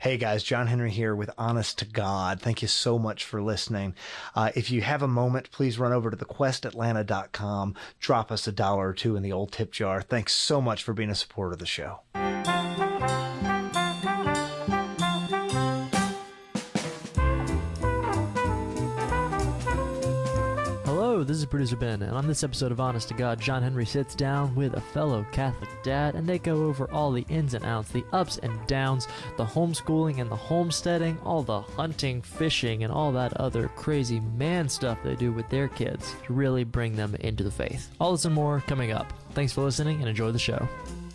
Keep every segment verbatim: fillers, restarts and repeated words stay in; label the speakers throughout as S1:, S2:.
S1: Hey guys, John Henry here with Honest to God. Thank you so much for listening. Uh, if you have a moment, please run over to the quest atlanta dot com, drop us a dollar or two in the old tip jar. Thanks so much for being a supporter of the show.
S2: Hello, this is Producer Ben, and on this episode of Honest to God, John Henry sits down with a fellow Catholic dad, and they go over all the ins and outs, the ups and downs, the homeschooling and the homesteading, all the hunting, fishing, and all that other crazy man stuff they do with their kids to really bring them into the faith. All this and more coming up. Thanks for listening, and enjoy the show.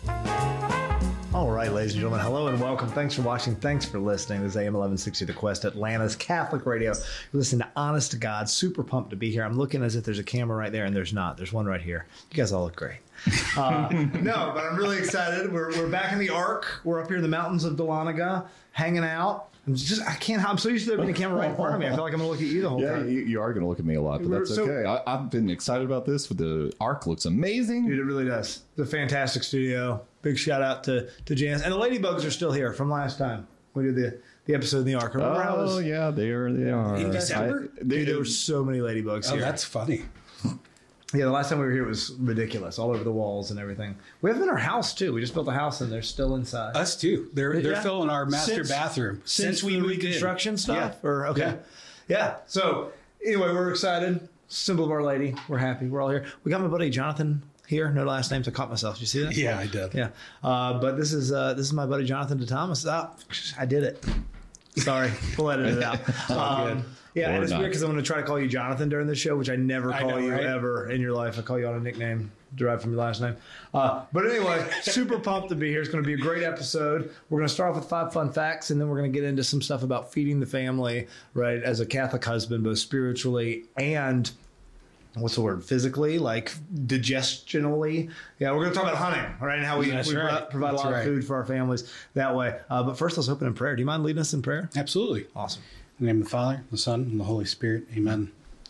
S1: All right, ladies and gentlemen, hello and welcome. Thanks for watching. Thanks for listening. This is A M eleven sixty The Quest, Atlanta's Catholic Radio. You're listening to Honest to God. Super pumped to be here. I'm looking as if there's a camera right there, and there's not. There's one right here. You guys all look great. Uh, no, but I'm really excited. We're we're back in the Ark. We're up here in the mountains of Dahlonega, hanging out. I'm just, I can't, I'm so used to there being a camera right in front of me. I feel like I'm going to look at you the whole
S3: yeah,
S1: time.
S3: Yeah, you, you are going to look at me a lot, but that's so, okay. I, I've been excited about this. The Ark looks amazing.
S1: Dude, it really does. It's a fantastic studio. Big shout out to, to Janice. And the Ladybugs are still here from last time. We did the, the episode in the Ark. Remember
S3: oh,
S1: how it was?
S3: yeah, they are. They are.
S4: In December?
S1: I, dude, there were so many Ladybugs
S4: oh,
S1: here.
S4: Oh, that's funny.
S1: Yeah, the last time we were here, it was ridiculous, all over the walls and everything. We have them in our house, too. We just built a house, and they're still inside.
S4: Us, too. They're they're yeah. filling our master
S1: since,
S4: bathroom.
S1: Since,
S4: since we
S1: moved reconstruction in. stuff?
S4: Yeah.
S1: Or, okay. Yeah. yeah. So, anyway, we're excited. Symbol of Our Lady. We're happy. We're all here. We got my buddy Jonathan here. No last names. I caught myself. Did you see that?
S4: Yeah, I did.
S1: Yeah. Uh, but this is uh, this is my buddy Jonathan De Thomas. Oh, I did it. Sorry. We'll edit it out. Um, Yeah, or and it's not. Weird because I'm going to try to call you Jonathan during the show, which I never call I know, you right? ever in your life. I call you on a nickname derived from your last name. Uh, but anyway, super pumped to be here. It's going to be a great episode. We're going to start off with five fun facts, and then we're going to get into some stuff about feeding the family, right, as a Catholic husband, both spiritually and, what's the word, physically, like digestionally. Yeah, we're going to talk about hunting, right, and how we, we right. provide That's a lot right. of food for our families that way. Uh, but first, let's open in prayer. Do you mind leading us in prayer?
S4: Absolutely.
S1: Awesome.
S4: In the name of the Father, the Son, and the Holy Spirit. Amen.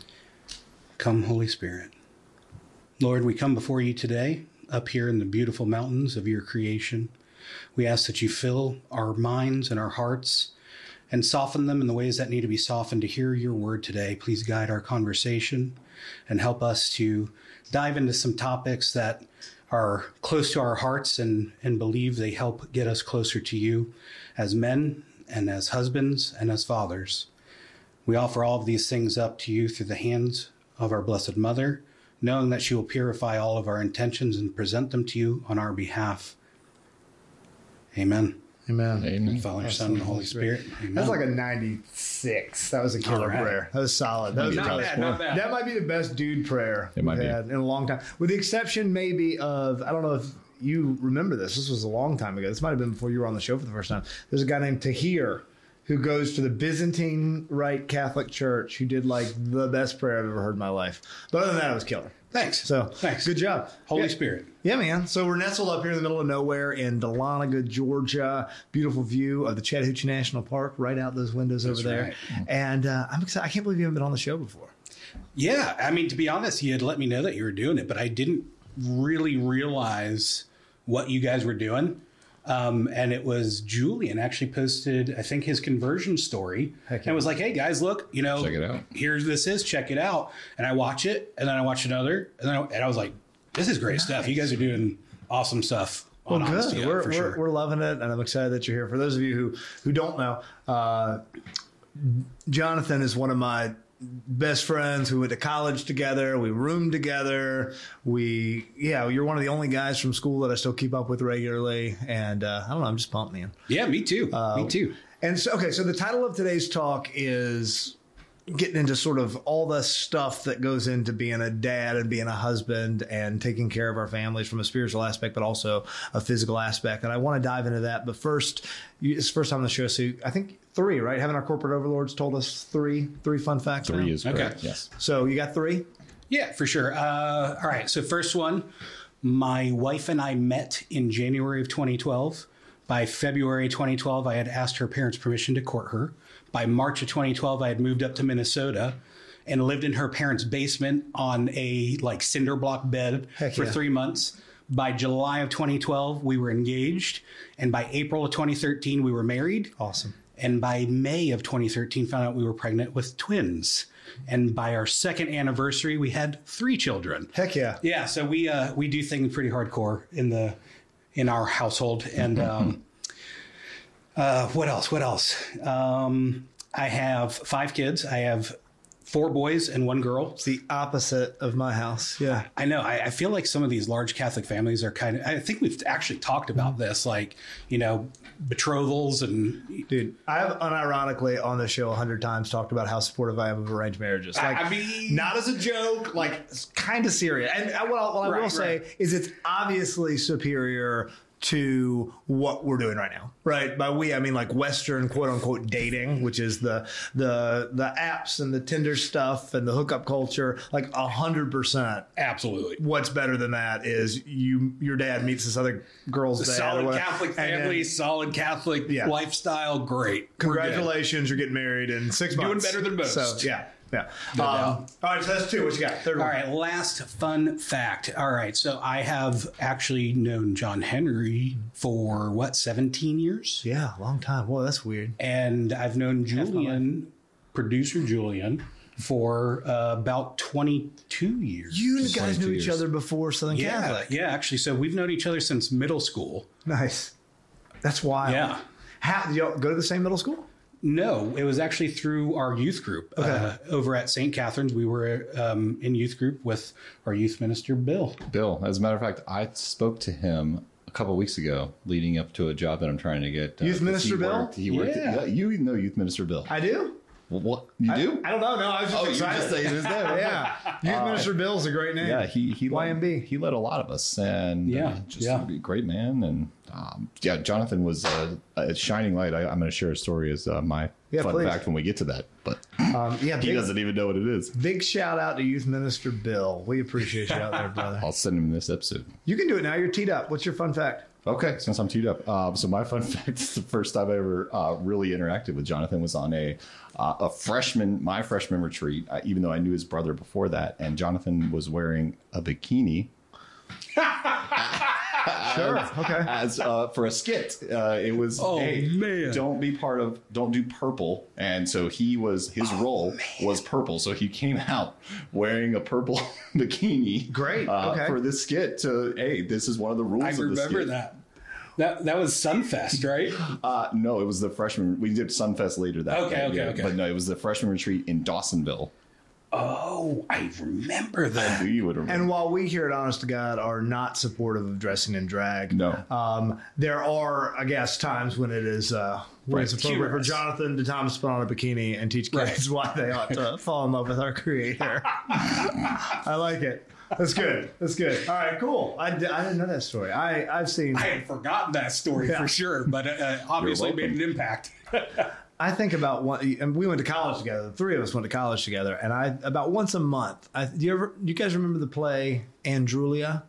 S4: Come, Holy Spirit. Lord, we come before you today, up here in the beautiful mountains of your creation. We ask that you fill our minds and our hearts and soften them in the ways that need to be softened to hear your word today. Please guide our conversation and help us to dive into some topics that are close to our hearts and, and believe they help get us closer to you as men and as husbands and as fathers. We offer all of these things up to you through the hands of our Blessed Mother, knowing that she will purify all of our intentions and present them to you on our behalf. Amen.
S1: Amen.
S4: Amen. Father, Son, and Holy Spirit. Amen.
S1: That's like a ninety-six. That was a killer right. prayer. That was solid. That was
S4: not bad, not bad.
S1: That might be the best dude prayer
S3: it might
S1: we've
S3: be.
S1: had in a long time. With the exception maybe of, I don't know if you remember this. This was a long time ago. This might have been before you were on the show for the first time. There's a guy named Tahir who goes to the Byzantine Rite Catholic Church who did like the best prayer I've ever heard in my life. But other than that, it was killer.
S4: Thanks.
S1: So
S4: thanks.
S1: Good job.
S4: Holy
S1: yeah.
S4: Spirit.
S1: Yeah, man. So we're nestled up here in the middle of nowhere in Dahlonega, Georgia. Beautiful view of the Chattahoochee National Park right out those windows
S4: That's
S1: over there.
S4: Right.
S1: And uh, I'm excited. I can't believe you haven't been on the show before.
S4: Yeah. I mean, to be honest, you had let me know that you were doing it, but I didn't really realize what you guys were doing. Um, and it was Julian actually posted, I think, his conversion story.
S1: Heck yeah.
S4: And was like, hey, guys, look, you know,
S3: check it out.
S4: Here's this is, check it out. And I watch it, and then I watch another, and then I, and I was like, this is great nice. stuff. You guys are doing awesome stuff.
S1: Well, good.
S4: Honesty,
S1: we're,
S4: for
S1: we're,
S4: sure.
S1: we're loving it, and I'm excited that you're here. For those of you who, who don't know, uh, Jonathan is one of my best friends. We went to college together. We roomed together. We, yeah, you're one of the only guys from school that I still keep up with regularly. And uh, I don't know, I'm just pumped, man.
S4: Yeah, me too.
S1: Uh,
S4: me too.
S1: And so, okay, so the title of today's talk is getting into sort of all the stuff that goes into being a dad and being a husband and taking care of our families from a spiritual aspect, but also a physical aspect. And I want to dive into that. But first, you, it's the first time on the show. So I think three, right? Haven't our corporate overlords told us three, three fun facts?
S3: Three
S1: now?
S3: is correct.
S4: Okay.
S3: Yes.
S1: So you got three?
S4: Yeah, for sure. Uh, all right. So first one, my wife and I met in January of twenty twelve. By February twenty twelve, I had asked her parents' permission to court her. By March of twenty twelve, I had moved up to Minnesota and lived in her parents' basement on a like cinder block bed
S1: Heck
S4: for
S1: yeah.
S4: three months. By July of twenty twelve, we were engaged. And by April of twenty thirteen, we were married.
S1: Awesome.
S4: And by May of twenty thirteen, found out we were pregnant with twins. And by our second anniversary, we had three children.
S1: Heck yeah.
S4: Yeah. So we uh, we do things pretty hardcore in the in our household. And um, uh, what else? What else? Um, I have five kids. I have four boys and one girl.
S1: It's the opposite of my house. Yeah.
S4: I know. I, I feel like some of these large Catholic families are kind of, I think we've actually talked about this, like, you know, betrothals and.
S1: Dude, I have unironically on the show a hundred times talked about how supportive I am of arranged marriages. Like,
S4: I mean,
S1: not as a joke, like it's kind of serious. And what, I, what I
S4: right,
S1: will say
S4: right.
S1: is it's obviously superior to what we're doing right now, right? By we, I mean like Western quote unquote dating, which is the the the apps and the Tinder stuff and the hookup culture. Like a hundred percent,
S4: absolutely.
S1: What's better than that is you your dad meets this other girl's dad.
S4: Solid Catholic family, then, solid Catholic yeah. lifestyle. Great,
S1: congratulations, you're getting married in six
S4: Doing
S1: months.
S4: Doing better than most.
S1: So yeah. Yeah. Um, all right. So that's two. What you got? Third
S4: all
S1: one.
S4: right. Last fun fact. All right. So I have actually known John Henry for what, seventeen years?
S1: Yeah. Long time. Whoa, that's weird.
S4: And I've known Julian, producer Julian, for uh, about twenty-two years.
S1: You guys knew each
S3: years.
S1: other before Southern
S4: yeah,
S1: Catholic.
S4: Yeah. Actually, so we've known each other since middle school.
S1: Nice. That's wild.
S4: Yeah.
S1: How did y'all go to the same middle school?
S4: No, it was actually through our youth group okay. uh, over at Saint Catherine's. We were um, in youth group with our youth minister, Bill.
S3: Bill. As a matter of fact, I spoke to him a couple of weeks ago leading up to a job that I'm trying to get.
S1: Uh, youth minister
S3: he
S1: Bill?
S3: Worked, he worked
S4: yeah.
S3: At, you know youth minister Bill.
S1: I do?
S3: Well, what? You
S1: I,
S3: do?
S1: I don't know. No, I was just
S3: oh,
S1: excited.
S3: You just saying his name.
S1: Yeah. Youth uh, minister Bill's a great name.
S3: Yeah, he, he
S1: Y M B.
S3: Led, he led a lot of us. And
S4: yeah,
S3: uh, just
S4: yeah.
S3: a great man. And um, yeah, Jonathan was uh, a shining light. I, I'm going to share a story as uh, my
S1: yeah,
S3: fun
S1: please.
S3: fact when we get to that. But
S1: um, yeah,
S3: he
S1: big,
S3: doesn't even know what it is.
S1: Big shout out to youth minister Bill. We appreciate you out there, brother.
S3: I'll send him this episode.
S1: You can do it now. You're teed up. What's your fun fact?
S3: Okay, since I'm teed up. Um, so my fun fact is the first time I ever uh, really interacted with Jonathan was on a uh, a freshman, my freshman retreat, uh, even though I knew his brother before that. And Jonathan was wearing a bikini.
S1: Sure.
S3: As,
S1: okay.
S3: As uh, for a skit, uh, it was.
S4: Oh
S3: hey,
S4: man!
S3: Don't be part of. Don't do purple. And so he was. His oh, role man. was purple. So he came out wearing a purple bikini.
S1: Great.
S3: Uh,
S1: okay.
S3: For this skit. To hey, this is one of the rules.
S4: I
S3: of the
S4: remember
S3: skit.
S4: that. That that was Sunfest, right?
S3: Uh, no, it was the freshman. We did Sunfest later that
S4: okay,
S3: day.
S4: Okay,
S3: yeah,
S4: okay,
S3: But no, it was the freshman retreat in Dawsonville.
S4: Oh, I remember that.
S3: I knew you would remember.
S1: And while we here at Honest to God are not supportive of dressing in drag,
S3: no,
S1: um, there are, I guess, times when it is uh, when
S3: right.
S1: it's appropriate
S4: Humorous.
S1: for Jonathan to Thomas put on a bikini and teach kids right. why they ought to fall in love with our Creator. I like it. That's good. That's good. All right, cool. I, di- I didn't know that story. I, I've seen...
S4: I had forgotten that story
S1: Yeah.
S4: for sure, but uh, obviously made an impact.
S1: I think about one, and we went to college together. The three of us went to college together, and I about once a month. I, do you ever? Do you guys remember the play Andrulia?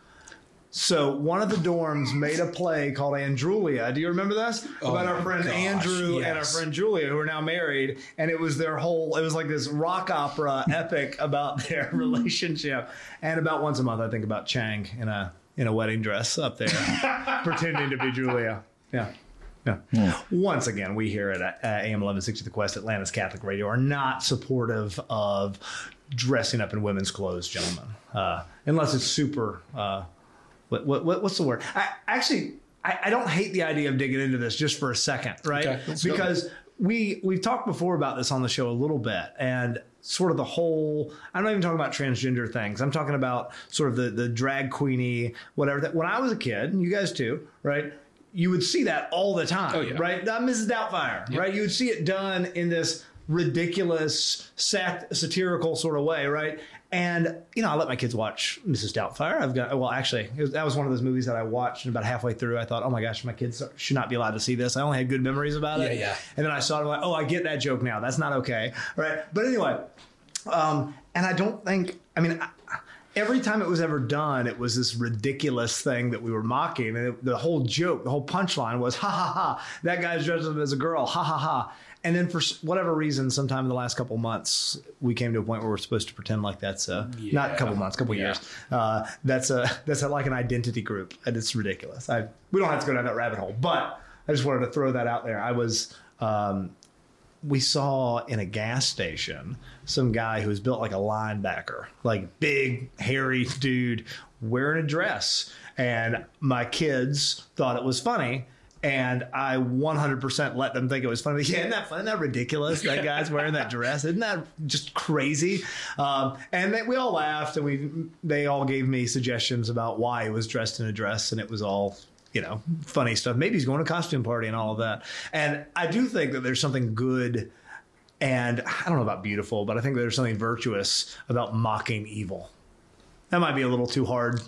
S1: So one of the dorms made a play called Andrulia. Do you remember this?
S4: Oh
S1: About our friend
S4: gosh,
S1: Andrew
S4: yes.
S1: and our friend Julia, who are now married, and it was their whole. It was like this rock opera epic about their relationship. And about once a month, I think about Chang in a in a wedding dress up there, pretending to be Julia. Yeah. Yeah. yeah. Once again, we here at uh, A M eleven sixty The Quest, Atlanta's Catholic Radio, are not supportive of dressing up in women's clothes, gentlemen, uh, unless it's super. Uh, what, what what's the word? I, actually, I, I don't hate the idea of digging into this just for a second, right?
S4: Okay,
S1: because go. we we've talked before about this on the show a little bit, and sort of the whole. I'm not even talking about transgender things. I'm talking about sort of the the drag queenie, whatever. That when I was a kid, and you guys too, right? You would see that all the time,
S4: oh, yeah.
S1: right? Not Missus Doubtfire, yep. right? You would see it done in this ridiculous, sat- satirical sort of way, right? And, you know, I let my kids watch Missus Doubtfire. I've got, well, actually, it was, that was one of those movies that I watched, and about halfway through, I thought, oh my gosh, my kids should not be allowed to see this. I only had good memories about it.
S4: Yeah, yeah.
S1: And then I saw it, I'm like, oh, I get that joke now. That's not okay, right? But anyway, um, and I don't think, I mean, I, every time it was ever done, it was this ridiculous thing that we were mocking. And it, the whole joke, the whole punchline was, ha, ha, ha, that guy's dressed up as a girl, ha, ha, ha. And then for whatever reason, sometime in the last couple months, we came to a point where we're supposed to pretend like that's a, yeah. not a couple months, a couple yeah. years. Uh, that's a, that's a, like an identity group. And it's ridiculous. I, we don't have to go down that rabbit hole, but I just wanted to throw that out there. I was, um, we saw in a gas station some guy who was built like a linebacker, like big, hairy dude wearing a dress. And my kids thought it was funny. And I one hundred percent let them think it was funny. Yeah, isn't that fun? Isn't that ridiculous? That guy's wearing that dress. Isn't that just crazy? Um, and they, we all laughed, and we they all gave me suggestions about why he was dressed in a dress, and it was all, you know, funny stuff. Maybe he's going to a costume party and all of that. And I do think that there's something good, and I don't know about beautiful, but I think there's something virtuous about mocking evil. That might be a little too hard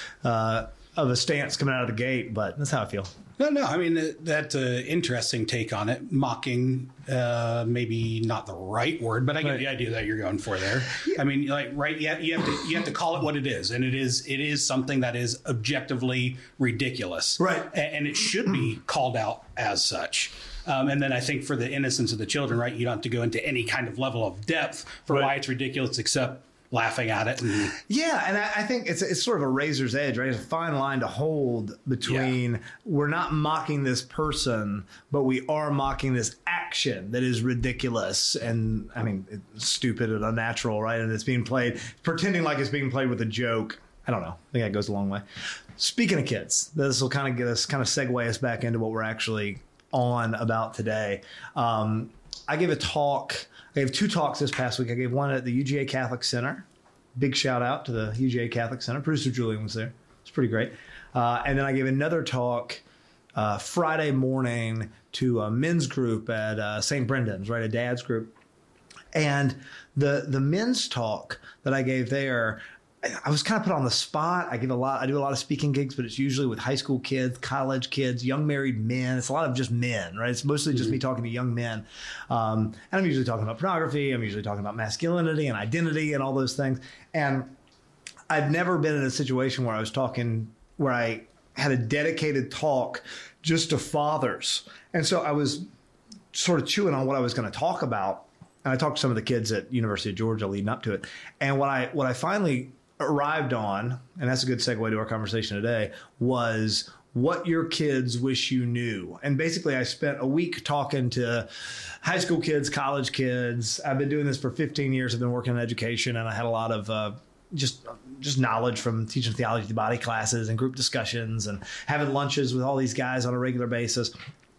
S1: uh, of a stance coming out of the gate, but that's how I feel.
S4: No, no. I mean, that's an interesting take on it. Mocking, uh, maybe not the right word, but I get right. the idea that you're going for there. Yeah. I mean, like, right? You have, you have to you have to call it what it is, and it is it is something that is objectively ridiculous,
S1: right?
S4: And, and it should be called out as such. Um, and then I think for the innocence of the children, right? You don't have to go into any kind of level of depth for right. why it's ridiculous, except laughing at it. And,
S1: yeah, and I, I think it's it's sort of a razor's edge, right? It's a fine line to hold between yeah. we're not mocking this person, but we are mocking this action that is ridiculous and, I mean, it's stupid and unnatural, right? And it's being played, pretending like it's being played with a joke. I don't know. I think that goes a long way. Speaking of kids, this will kind of get us, kind of segue us back into what we're actually on about today. Um, I gave a talk... I gave two talks this past week. I gave one at the U G A Catholic Center. Big shout out to the U G A Catholic Center. Producer Julian was there. It's pretty great. Uh, and then I gave another talk uh, Friday morning to a men's group at uh, Saint Brendan's, right, a dad's group. And the the men's talk that I gave there, I was kind of put on the spot. I give a lot. I do a lot of speaking gigs, but it's usually with high school kids, college kids, young married men. It's a lot of just men, right? It's mostly just mm-hmm. me talking to young men. Um, and I'm usually talking about pornography. I'm usually talking about masculinity and identity and all those things. And I've never been in a situation where I was talking, where I had a dedicated talk just to fathers. And so I was sort of chewing on what I was going to talk about. And I talked to some of the kids at University of Georgia leading up to it. And what I what I finally arrived on, and that's a good segue to our conversation today, was what your kids wish you knew. And basically I spent a week talking to high school kids, college kids. I've been doing this for fifteen years. I've been working in education, and I had a lot of uh, just just knowledge from teaching theology of the body classes and group discussions and having lunches with all these guys on a regular basis.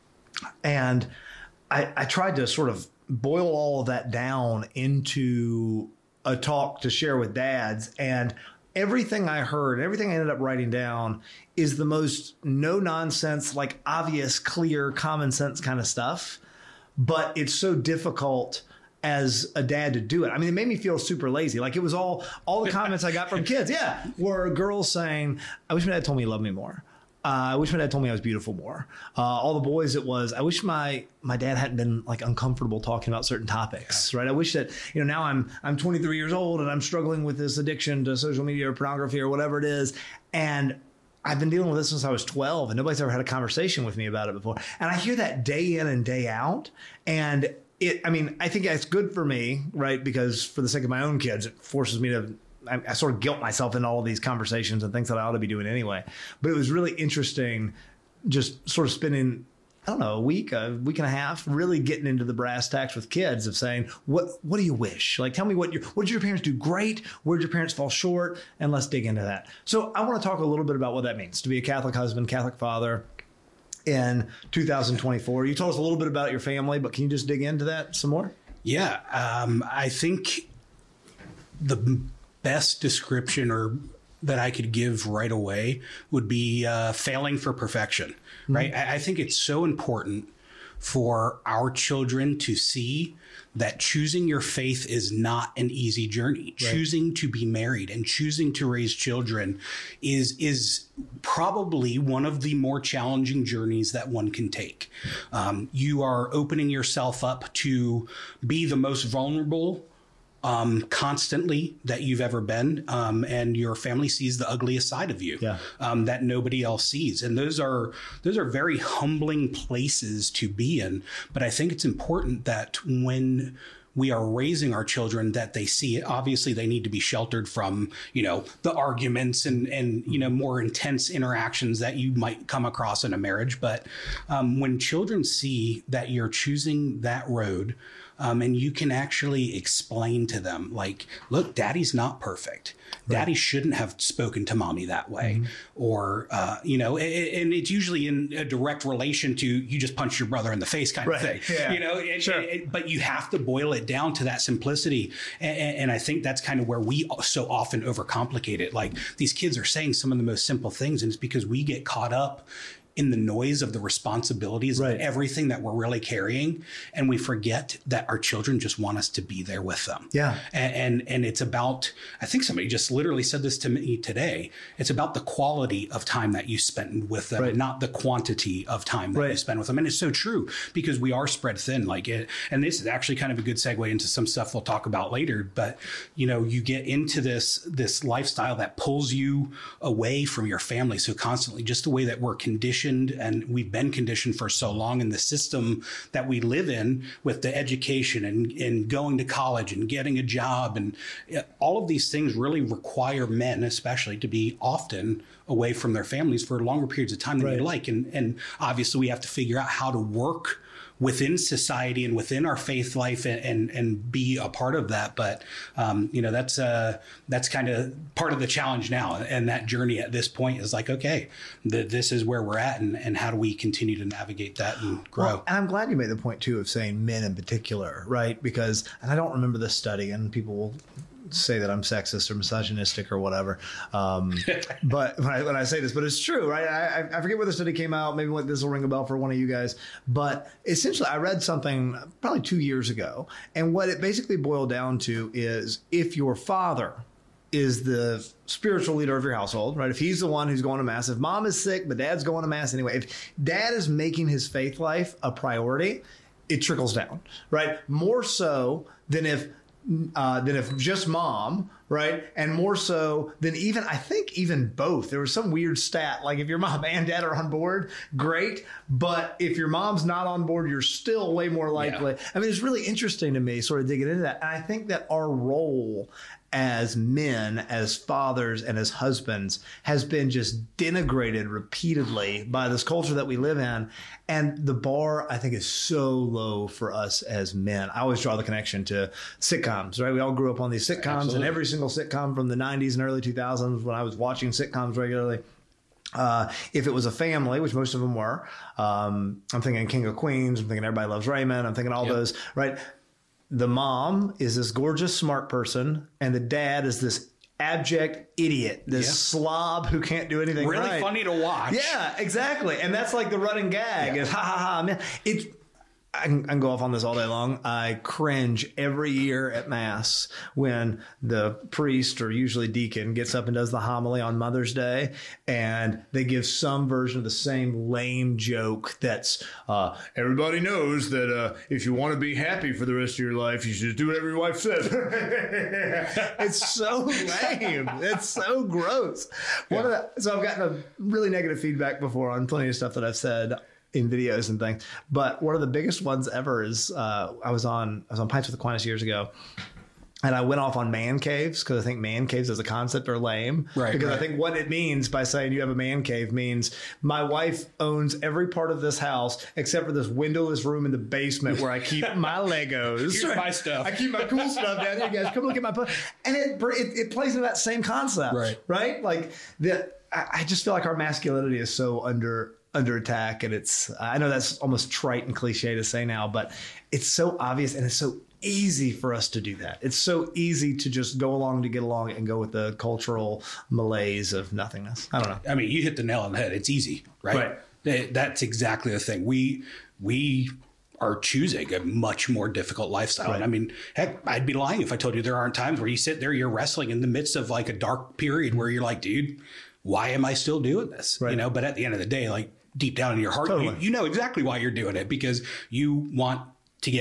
S1: And I, I tried to sort of boil all of that down into a talk to share with dads, and everything I heard, everything I ended up writing down is the most no nonsense, like obvious, clear, common sense kind of stuff. But it's so difficult as a dad to do it. I mean, it made me feel super lazy. Like it was all, all the comments I got from kids. Yeah. Were girls saying, I wish my dad told me he loved me more. Uh, I wish my dad told me I was beautiful more. Uh, all the boys, it was, I wish my, my dad hadn't been like uncomfortable talking about certain topics, right? I wish that, you know, now I'm, I'm twenty-three years old and I'm struggling with this addiction to social media or pornography or whatever it is. And I've been dealing with this since I was twelve, and nobody's ever had a conversation with me about it before. And I hear that day in and day out. And it, I mean, I think it's good for me, right? Because for the sake of my own kids, it forces me to, I, I sort of guilt myself in all of these conversations and things that I ought to be doing anyway. But it was really interesting just sort of spending, I don't know, a week, a week and a half, really getting into the brass tacks with kids of saying, what what do you wish? Like, tell me what your, what did your parents do great? Where did your parents fall short? And let's dig into that. So I want to talk a little bit about what that means to be a Catholic husband, Catholic father in two thousand twenty-four. You told us a little bit about your family, but can you just dig into that some more? Yeah.
S4: Um, I think the best description or that I could give right away would be uh, failing for perfection, right? Mm-hmm. I, I think it's so important for our children to see that choosing your faith is not an easy journey. Right. Choosing to be married and choosing to raise children is is probably one of the more challenging journeys that one can take. Um, you are opening yourself up to be the most vulnerable um, constantly that you've ever been. Um, and your family sees the ugliest side of you
S1: yeah.
S4: um, that nobody else sees. And those are those are very humbling places to be in. But I think it's important that when we are raising our children, that they see it. Obviously, they need to be sheltered from, you know, the arguments and, and you know, more intense interactions that you might come across in a marriage. But um, when children see that you're choosing that road, Um, and you can actually explain to them, like, look, daddy's not perfect. Right. Daddy shouldn't have spoken to mommy that way. Mm-hmm. Or, uh, you know, it, and it's usually in a direct relation to you just punch your brother in the face kind right. of thing.
S1: Yeah.
S4: You know, it,
S1: sure.
S4: it, it, but you have to boil it down to that simplicity. And, and I think that's kind of where we so often overcomplicate it. Like, these kids are saying some of the most simple things, and it's because we get caught up in the noise of the responsibilities right. of everything that we're really carrying. And we forget that our children just want us to be there with them.
S1: Yeah.
S4: And, and, and it's about, I think somebody just literally said this to me today. It's about the quality of time that you spend with them, right. not the quantity of time that right. you spend with them. And it's so true, because we are spread thin like it. And this is actually kind of a good segue into some stuff we'll talk about later. But, you know, you get into this, this lifestyle that pulls you away from your family. So constantly, just the way that we're conditioned, and we've been conditioned for so long in the system that we live in, with the education and, and going to college and getting a job. And all of these things really require men, especially, to be often away from their families for longer periods of time than right. you'd like. And, and obviously we have to figure out how to work within society and within our faith life and, and, and be a part of that. But, um, you know, that's, uh, that's kind of part of the challenge now. And that journey at this point is like, okay, the, this is where we're at, and, and how do we continue to navigate that and grow?
S1: Well, and I'm glad you made the point too of saying men in particular, right? Because, and I don't remember this study, and people will say that I'm sexist or misogynistic or whatever. Um, but when I, when I say this, but it's true, right? I, I forget where the study came out. Maybe this will ring a bell for one of you guys. But essentially, I read something probably two years ago. And what it basically boiled down to is, if your father is the spiritual leader of your household, right? If he's the one who's going to mass, if mom is sick, but dad's going to mass anyway, if dad is making his faith life a priority, it trickles down, right? More so than if Uh, than if just mom, right? And more so than even, I think even both. There was some weird stat, like if your mom and dad are on board, great. But if your mom's not on board, you're still way more likely. Yeah. I mean, it's really interesting to me sort of digging into that. And I think that our role as men, as fathers, and as husbands has been just denigrated repeatedly by this culture that we live in. And the bar, I think, is so low for us as men. I always draw the connection to sitcoms, right? We all grew up on these sitcoms, Absolutely. And every single sitcom from the nineties and early two thousands, when I was watching sitcoms regularly, Uh, if it was a family, which most of them were, um, I'm thinking King of Queens, I'm thinking Everybody Loves Raymond, I'm thinking all yep. those, right? The mom is this gorgeous, smart person, and the dad is this abject idiot, this yeah. slob who can't do anything
S4: really
S1: right.
S4: funny to watch.
S1: Yeah, exactly. And that's like the running gag yeah. is ha ha ha. Man, it's, I can, I can go off on this all day long. I cringe every year at Mass when the priest, or usually deacon, gets up and does the homily on Mother's Day, and they give some version of the same lame joke that's, uh, everybody knows that uh, if you want to be happy for the rest of your life, you should do whatever your wife says. It's so lame. It's so gross. Yeah. One of the, so I've gotten a really negative feedback before on plenty of stuff that I've said in videos and things, but one of the biggest ones ever is uh, I was on I was on Pints with Aquinas years ago, and I went off on man caves because I think man caves as a concept are lame.
S4: Right.
S1: Because
S4: right.
S1: I think what it means by saying you have a man cave means my wife owns every part of this house except for this windowless room in the basement where I keep my Legos.
S4: Here's my stuff.
S1: I keep my cool stuff down here, guys. Come look at my po-. And it, it it plays into that same concept.
S4: Right.
S1: Right. Like the I, I just feel like our masculinity is so under. under attack, and it's, I know that's almost trite and cliche to say now, but it's so obvious, and it's so easy for us to do that. It's so easy to just go along to get along and go with the cultural malaise of nothingness. I don't know.
S4: I mean, you hit the nail on the head. It's easy, right? Right. That's exactly the thing. We we are choosing a much more difficult lifestyle. Right. And I mean, heck, I'd be lying if I told you there aren't times where you sit there, you're wrestling in the midst of like a dark period where you're like, dude, why am I still doing this? Right. You know, but at the end of the day, like, deep down in your heart, totally. you, you know exactly why you're doing it, because you want to get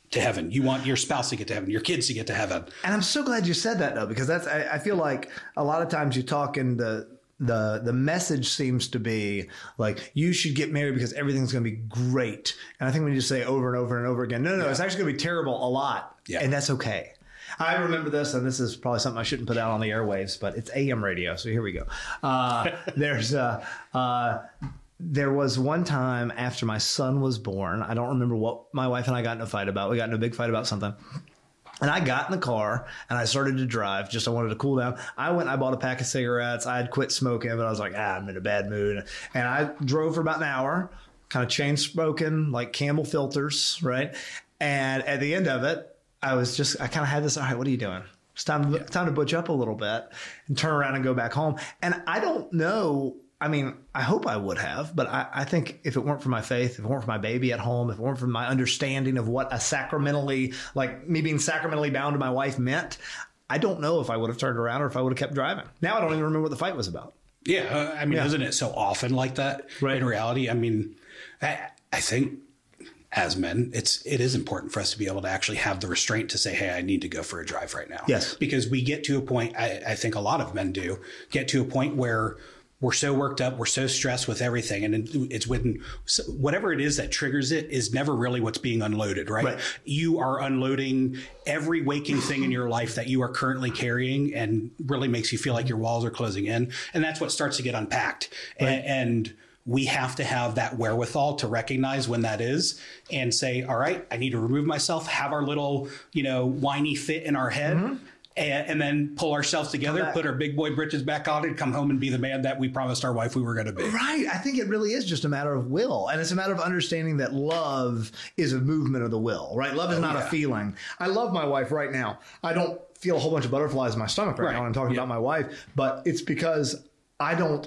S4: to heaven. You want your spouse to get to heaven, your kids to get to heaven.
S1: And I'm so glad you said that, though, because that's I, I feel like a lot of times you talk in the the the message seems to be like you should get married because everything's going to be great. And I think we need to say over and over and over again, no, no, no, yeah. it's actually going to be terrible a lot. Yeah. And that's okay. I remember this, and this is probably something I shouldn't put out on the airwaves, but it's A M radio, so here we go. Uh, there's uh, uh, there was one time after my son was born, I don't remember what my wife and I got in a fight about. We got in a big fight about something. And I got in the car and I started to drive. Just I wanted to cool down. I went and I bought a pack of cigarettes. I had quit smoking, but I was like, ah, I'm in a bad mood. And I drove for about an hour, kind of chain smoking, like Camel filters, right? And at the end of it, I was just, I kind of had this, all right, what are you doing? It's time to, yeah. time to butch up a little bit and turn around and go back home. And I don't know. I mean, I hope I would have, but I, I think if it weren't for my faith, if it weren't for my baby at home, if it weren't for my understanding of what a sacramentally, like me being sacramentally bound to my wife meant, I don't know if I would have turned around or if I would have kept driving. Now I don't even remember what the fight was about.
S4: Yeah. Uh, I mean, yeah. isn't it so often like that right. in reality? I mean, I, I think as men, it's, it is important for us to be able to actually have the restraint to say, hey, I need to go for a drive right now.
S1: Yes.
S4: Because we get to a point, I, I think a lot of men do, get to a point where we're so worked up, we're so stressed with everything. And it's when whatever it is that triggers it is never really what's being unloaded, right? right? You are unloading every waking thing in your life that you are currently carrying and really makes you feel like your walls are closing in. And that's what starts to get unpacked. Right. And, and we have to have that wherewithal to recognize when that is and say, all right, I need to remove myself, have our little, you know, whiny fit in our head. Mm-hmm. And, and then pull ourselves together, put our big boy britches back on and come home and be the man that we promised our wife we were going to be.
S1: Right. I think it really is just a matter of will. And it's a matter of understanding that love is a movement of the will, right? Love is oh, not yeah. a feeling. I love my wife right now. I don't feel a whole bunch of butterflies in my stomach right, right. now when I'm talking yeah. about my wife, but it's because I don't...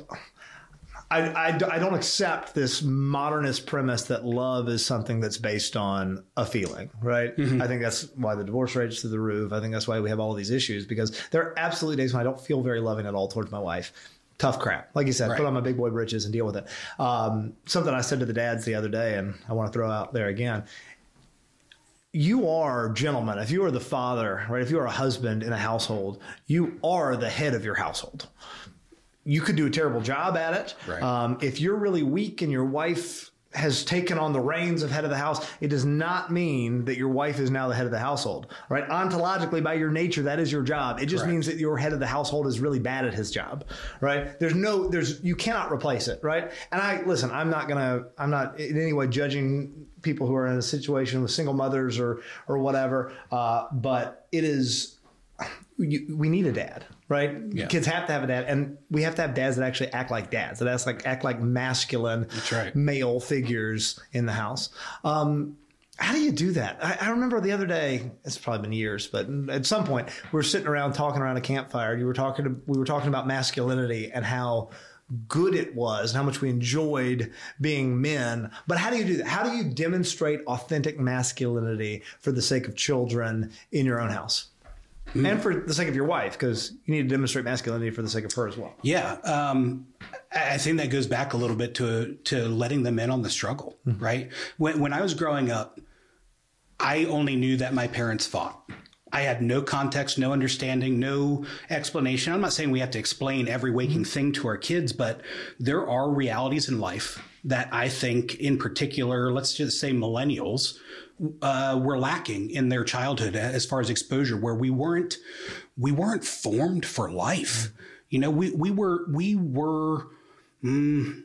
S1: I, I, I don't accept this modernist premise that love is something that's based on a feeling, right? Mm-hmm. I think that's why the divorce rate's through the roof. I think that's why we have all of these issues, because there are absolutely days when I don't feel very loving at all towards my wife. Tough crap. Like you said, right. put on my big boy britches and deal with it. Um, something I said to the dads the other day, and I want to throw out there again. You are gentlemen. If you are the father, right? If you are a husband in a household, you are the head of your household. You could do a terrible job at it. Right. Um, if you're really weak and your wife has taken on the reins of head of the house, it does not mean that your wife is now the head of the household, right? Ontologically, by your nature, that is your job. It just right. means that your head of the household is really bad at his job, right? There's no, there's, you cannot replace it, right? And I, listen, I'm not gonna, I'm not in any way judging people who are in a situation with single mothers or, or whatever. Uh, but it is, you, we need a dad. Right? Yeah. Kids have to have a dad, and we have to have dads that actually act like dads, that act like, act like masculine right. male figures in the house. Um, how do you do that? I, I remember the other day, it's probably been years, but at some point we were sitting around talking around a campfire. You were talking to, we were talking about masculinity and how good it was and how much we enjoyed being men. But how do you do that? How do you demonstrate authentic masculinity for the sake of children in your own house? Mm. And for the sake of your wife, because you need to demonstrate masculinity for the sake of her as well.
S4: Yeah. Um, I think that goes back a little bit to to letting them in on the struggle, mm-hmm. right? When, when I was growing up, I only knew that my parents fought. I had no context, no understanding, no explanation. I'm not saying we have to explain every waking mm-hmm. thing to our kids, but there are realities in life that I think in particular, let's just say millennials, uh, were lacking in their childhood as far as exposure, where we weren't, we weren't formed for life. You know, we, we were, we were, mm,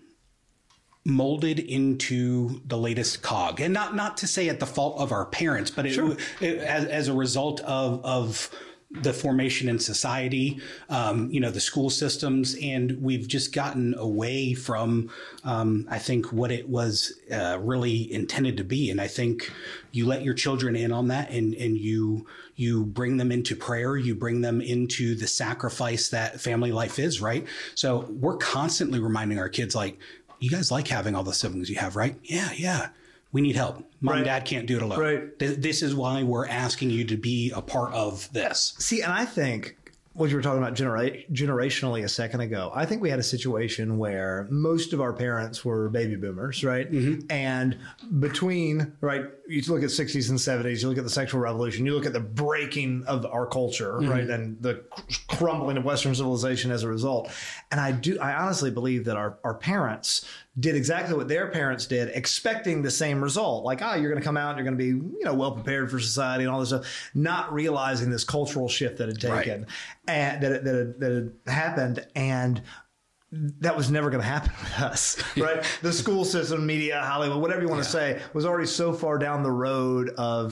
S4: molded into the latest cog, and not, not to say at the fault of our parents, but it, sure. it, as, as a result of, of the formation in society, um, you know, the school systems, and we've just gotten away from, um, I think, what it was uh, really intended to be. And I think you let your children in on that, and, and you you bring them into prayer, you bring them into the sacrifice that family life is, right? So we're constantly reminding our kids, like, you guys like having all the siblings you have, right? Yeah, yeah. We need help. Mom right. and dad can't do it alone.
S1: Right.
S4: This is why we're asking you to be a part of this.
S1: See, and I think what you were talking about genera- generationally a second ago, I think we had a situation where most of our parents were baby boomers, right? Mm-hmm. And between, right, you look at sixties and seventies, you look at the sexual revolution, you look at the breaking of our culture, mm-hmm. right, and the crumbling of Western civilization as a result. And I do, I honestly believe that our, our parents did exactly what their parents did, expecting the same result. Like, ah, oh, you're going to come out, and you're going to be, you know, well prepared for society and all this stuff, not realizing this cultural shift that had taken, right. and that it, that it, that it happened, and that was never going to happen with us, right? The school system, media, Hollywood, whatever you want yeah. to say, was already so far down the road of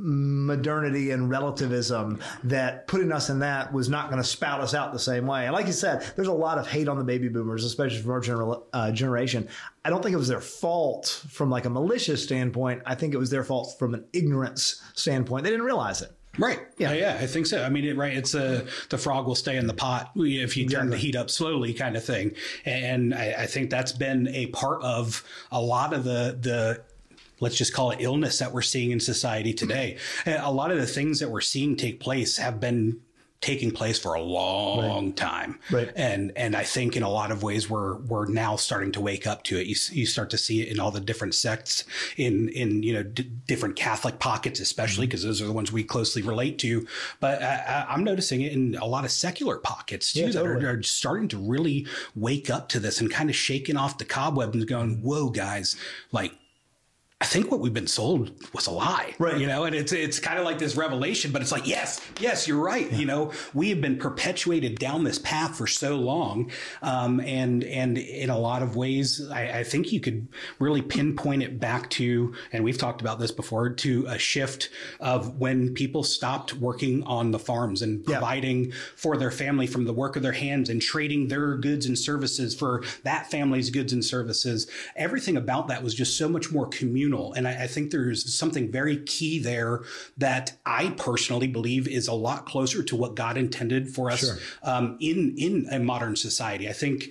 S1: modernity and relativism that putting us in that was not going to spout us out the same way. And like you said, there's a lot of hate on the baby boomers, especially from our gener- uh, generation. I don't think it was their fault from like a malicious standpoint. I think it was their fault from an ignorance standpoint. They didn't realize it.
S4: Right. Yeah. Yeah, I think so. I mean, it, right. It's a, the frog will stay in the pot if you turn yeah. the heat up slowly kind of thing. And I, I think that's been a part of a lot of the, the, let's just call it illness that we're seeing in society today. A lot of the things that we're seeing take place have been taking place for a long right. time.
S1: Right.
S4: And, and I think in a lot of ways we're, we're now starting to wake up to it. You, you start to see it in all the different sects in, in, you know, d- different Catholic pockets, especially because those are the ones we closely relate to. But I, I'm noticing it in a lot of secular pockets too, yeah, that totally. are, are starting to really wake up to this and kind of shaking off the cobweb and going, whoa, guys, like, I think what we've been sold was a lie,
S1: right?
S4: You know, and it's it's kind of like this revelation, but it's like, yes, yes, you're right. Yeah. You know, we have been perpetuated down this path for so long, um, and and in a lot of ways, I, I think you could really pinpoint it back to, and we've talked about this before, to a shift of when people stopped working on the farms and providing yeah. for their family from the work of their hands and trading their goods and services for that family's goods and services. Everything about that was just so much more communal. And I, I think there's something very key there that I personally believe is a lot closer to what God intended for us sure. um, in, in a modern society. I think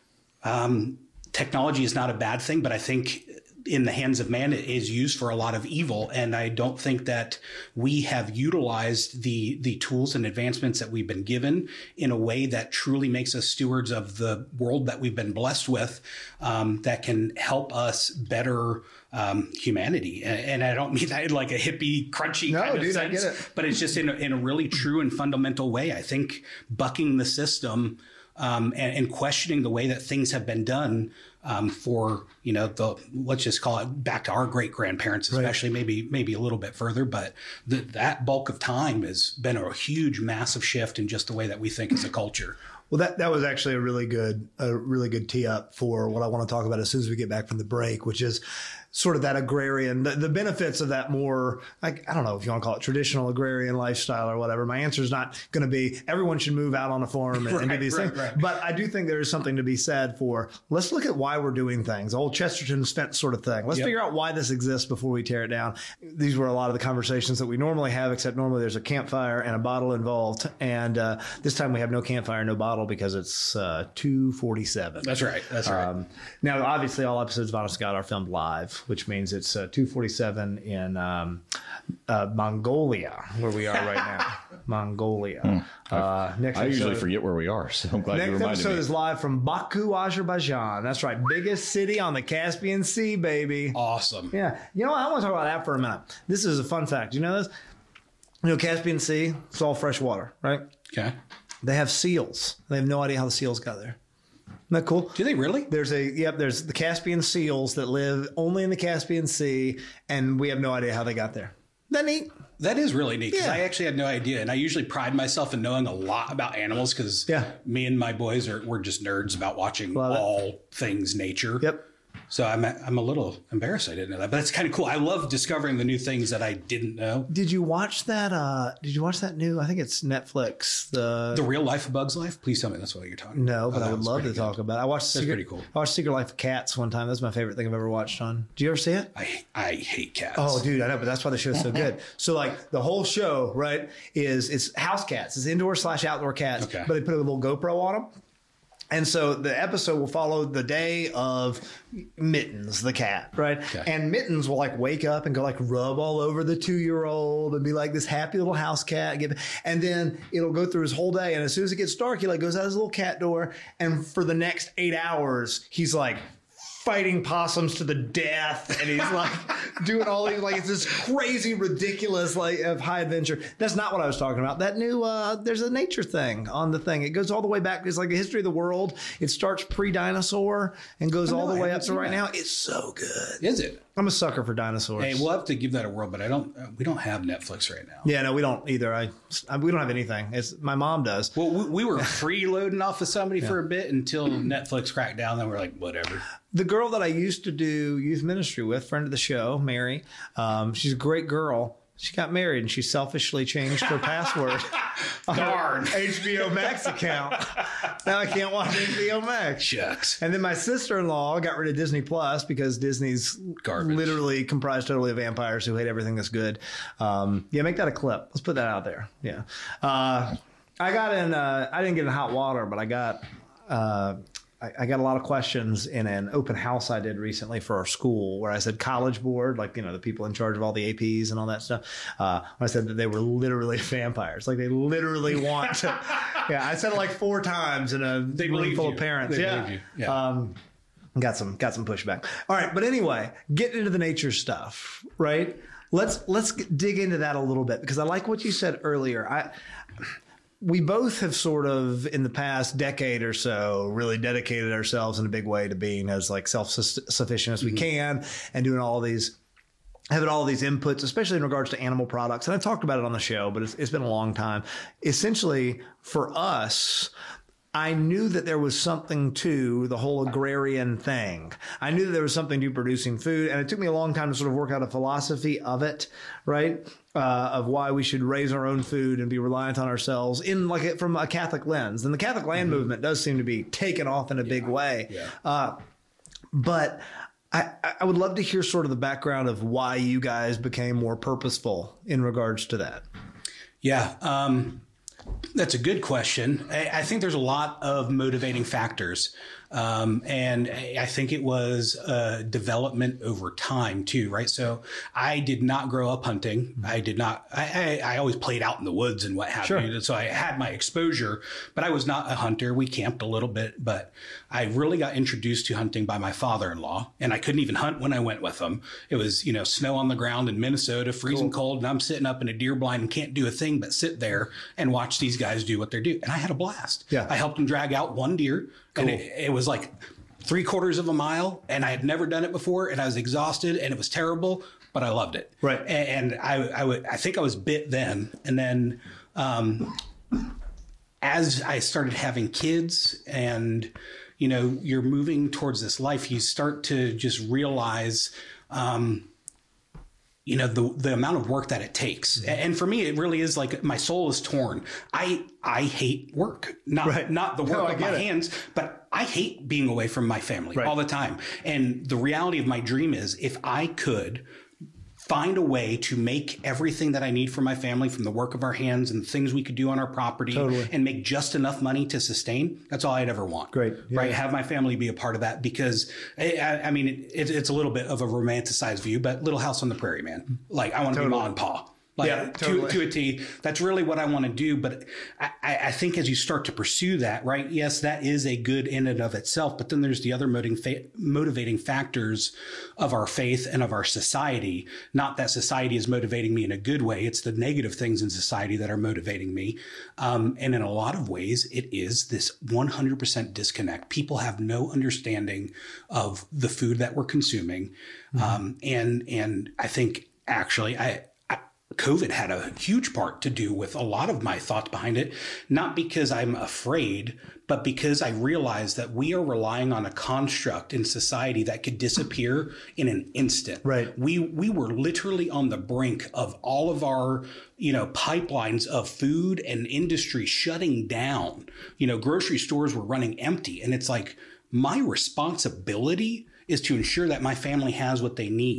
S4: um, technology is not a bad thing, but I think in the hands of man, it is used for a lot of evil. And I don't think that we have utilized the, the tools and advancements that we've been given in a way that truly makes us stewards of the world that we've been blessed with, um, that can help us better um, humanity. And, and I don't mean that in like a hippie, crunchy
S1: no,
S4: kind of
S1: dude,
S4: sense,
S1: I get it.
S4: But it's just in a, in a really true and fundamental way. I think bucking the system um, and, and questioning the way that things have been done Um, for, you know, the, let's just call it back to our great grandparents, especially right. maybe, maybe a little bit further, but the, that bulk of time has been a huge, massive shift in just the way that we think as a culture.
S1: Well, that, that was actually a really good, a really good tee up for what I want to talk about as soon as we get back from the break, which is sort of that agrarian, the, the benefits of that more, like, I don't know if you want to call it traditional agrarian lifestyle or whatever. My answer is not going to be everyone should move out on a farm and, right, and do these right, things. Right. But I do think there is something to be said for, let's look at why we're doing things. Old Chesterton Spence sort of thing. Let's yep. figure out why this exists before we tear it down. These were a lot of the conversations that we normally have, except normally there's a campfire and a bottle involved. And uh, this time we have no campfire, no bottle because it's uh, two forty-seven.
S4: That's right. That's right. Um,
S1: now, obviously, all episodes of Honest to God are filmed live, which means it's uh, two forty-seven in um, uh, Mongolia, where we are right now. Mongolia.
S3: Hmm. Uh, next I usually forget where we are, so I'm glad you reminded me.
S1: Next episode is live from Baku, Azerbaijan. That's right. Biggest city on the Caspian Sea, baby.
S4: Awesome.
S1: Yeah. You know what? I want to talk about that for a minute. This is a fun fact. You know this? You know, Caspian Sea, it's all fresh water, right?
S4: Okay.
S1: They have seals. They have no idea how the seals got there. Isn't that cool?
S4: Do they really?
S1: There's a yep. There's the Caspian seals that live only in the Caspian Sea, and we have no idea how they got there. Isn't that neat?
S4: That is really neat because
S1: yeah.
S4: I actually had no idea, and I usually pride myself in knowing a lot about animals because
S1: yeah.
S4: me and my boys are we're just nerds about watching Love all it. things nature.
S1: Yep.
S4: So I'm I'm a little embarrassed I didn't know that, but that's kind of cool. I love discovering the new things that I didn't know.
S1: Did you watch that? Uh, did you watch that new? I think it's Netflix. The
S4: The Real Life of Bugs Life. Please tell me that's what you're talking about.
S1: No, but
S4: oh,
S1: I would love to good. talk about it. I watched.
S4: That's
S1: Secret,
S4: pretty cool.
S1: I watched Secret Life of Cats one time. That's my favorite thing I've ever watched on. Do you ever see it?
S4: I I hate cats.
S1: Oh, dude, I know, but that's why the show's so good. So, like, the whole show, right, is it's house cats. It's indoor slash outdoor cats,
S4: okay.
S1: but they put a little GoPro on them. And so the episode will follow the day of Mittens, the cat, right? Okay. And Mittens will like wake up and go like rub all over the two-year-old and be like this happy little house cat. And then it'll go through his whole day. And as soon as it gets dark, he like goes out his little cat door. And for the next eight hours, he's like fighting possums to the death, and he's like doing all these, like, it's this crazy, ridiculous, like, of high adventure. That's not what I was talking about. That new, uh, there's a nature thing on the thing. It goes all the way back. It's like the history of the world. It starts pre-dinosaur and goes all the way up to right now. It's so good.
S4: Is it?
S1: I'm a sucker for dinosaurs.
S4: Hey, we'll have to give that a whirl, but I don't. Uh, we don't have Netflix right now.
S1: Yeah, no, we don't either. I, I we don't have anything. It's my mom does.
S4: Well, we, we were freeloading off of somebody yeah. for a bit until Netflix cracked down. Then we're like, whatever.
S1: The girl that I used to do youth ministry with, friend of the show, Mary. Um, she's a great girl. She got married and she selfishly changed her password.
S4: Darn.
S1: H B O Max account. Now I can't watch H B O Max.
S4: Shucks.
S1: And then my sister-in-law got rid of Disney Plus because Disney's garbage. Literally comprised totally of vampires who hate everything that's good. Um, yeah, make that a clip. Let's put that out there. Yeah. Uh, I got in, uh, I didn't get in hot water, but I got, uh, I got a lot of questions in an open house I did recently for our school where I said college board, like, you know, the people in charge of all the A Ps and all that stuff. Uh, I said that they were literally vampires. Like they literally want to. Yeah. I said it like four times in a
S4: they
S1: room full
S4: you.
S1: of parents.
S4: They
S1: yeah.
S4: You. yeah.
S1: Um, got some, got some pushback. All right. But anyway, getting into the nature stuff, right? Let's, let's dig into that a little bit because I like what you said earlier. I, We both have sort of in the past decade or so really dedicated ourselves in a big way to being as like self-sufficient as we mm-hmm. can and doing all these, having all these inputs, especially in regards to animal products. And I talked about it on the show, but it's, it's been a long time. Essentially for us, I knew that there was something to the whole agrarian thing. I knew that there was something to producing food, and it took me a long time to sort of work out a philosophy of it, right? Uh, of why we should raise our own food and be reliant on ourselves in like a, from a Catholic lens. And the Catholic land mm-hmm. movement does seem to be taken off in a yeah. big way.
S4: Yeah.
S1: Uh, but I, I would love to hear sort of the background of why you guys became more purposeful in regards to that.
S4: Yeah. Um, That's a good question. I, I think there's a lot of motivating factors. Um, and I think it was uh, development over time, too. Right. So I did not grow up hunting. I did not. I, I, I always played out in the woods and what have sure. you. So I had my exposure, but I was not a hunter. We camped a little bit, but I really got introduced to hunting by my father-in-law, and I couldn't even hunt when I went with him. It was, you know, snow on the ground in Minnesota, freezing cool. cold, and I'm sitting up in a deer blind and can't do a thing but sit there and watch these guys do what they're doing. And I had a blast.
S1: Yeah.
S4: I helped them drag out one deer. Cool. And it, it was like three quarters of a mile, and I had never done it before, and I was exhausted, and it was terrible, but I loved it.
S1: Right.
S4: And, and I, I, would, I think I was bit then. And then um, as I started having kids and, you know, you're moving towards this life, you start to just realize, um, you know, the the amount of work that it takes. Mm-hmm. And for me, it really is like my soul is torn. I I hate work, not right. not the work no, of my it. hands, but I hate being away from my family right. all the time. And the reality of my dream is if I could find a way to make everything that I need for my family from the work of our hands and the things we could do on our property
S1: totally.
S4: and make just enough money to sustain, that's all I'd ever want.
S1: Great.
S4: Yeah. Right. Have my family be a part of that because I, I mean, it, it, it's a little bit of a romanticized view, but Little House on the Prairie, man. Like I want to totally. be Ma and Pa. Like yeah, totally. to, to a T, that's really what I want to do. But I, I think as you start to pursue that, right? Yes, that is a good in and of itself. But then there's the other motivating, motivating factors of our faith and of our society. Not that society is motivating me in a good way. It's the negative things in society that are motivating me. Um, and in a lot of ways, it is this one hundred percent disconnect. People have no understanding of the food that we're consuming. Mm-hmm. Um, and, and I think actually I, COVID had a huge part to do with a lot of my thoughts behind it, not because I'm afraid, but because I realized that we are relying on a construct in society that could disappear in an instant.
S1: Right.
S4: We we were literally on the brink of all of our, you know, pipelines of food and industry shutting down. You know, grocery stores were running empty. And it's like my responsibility is to ensure that my family has what they need.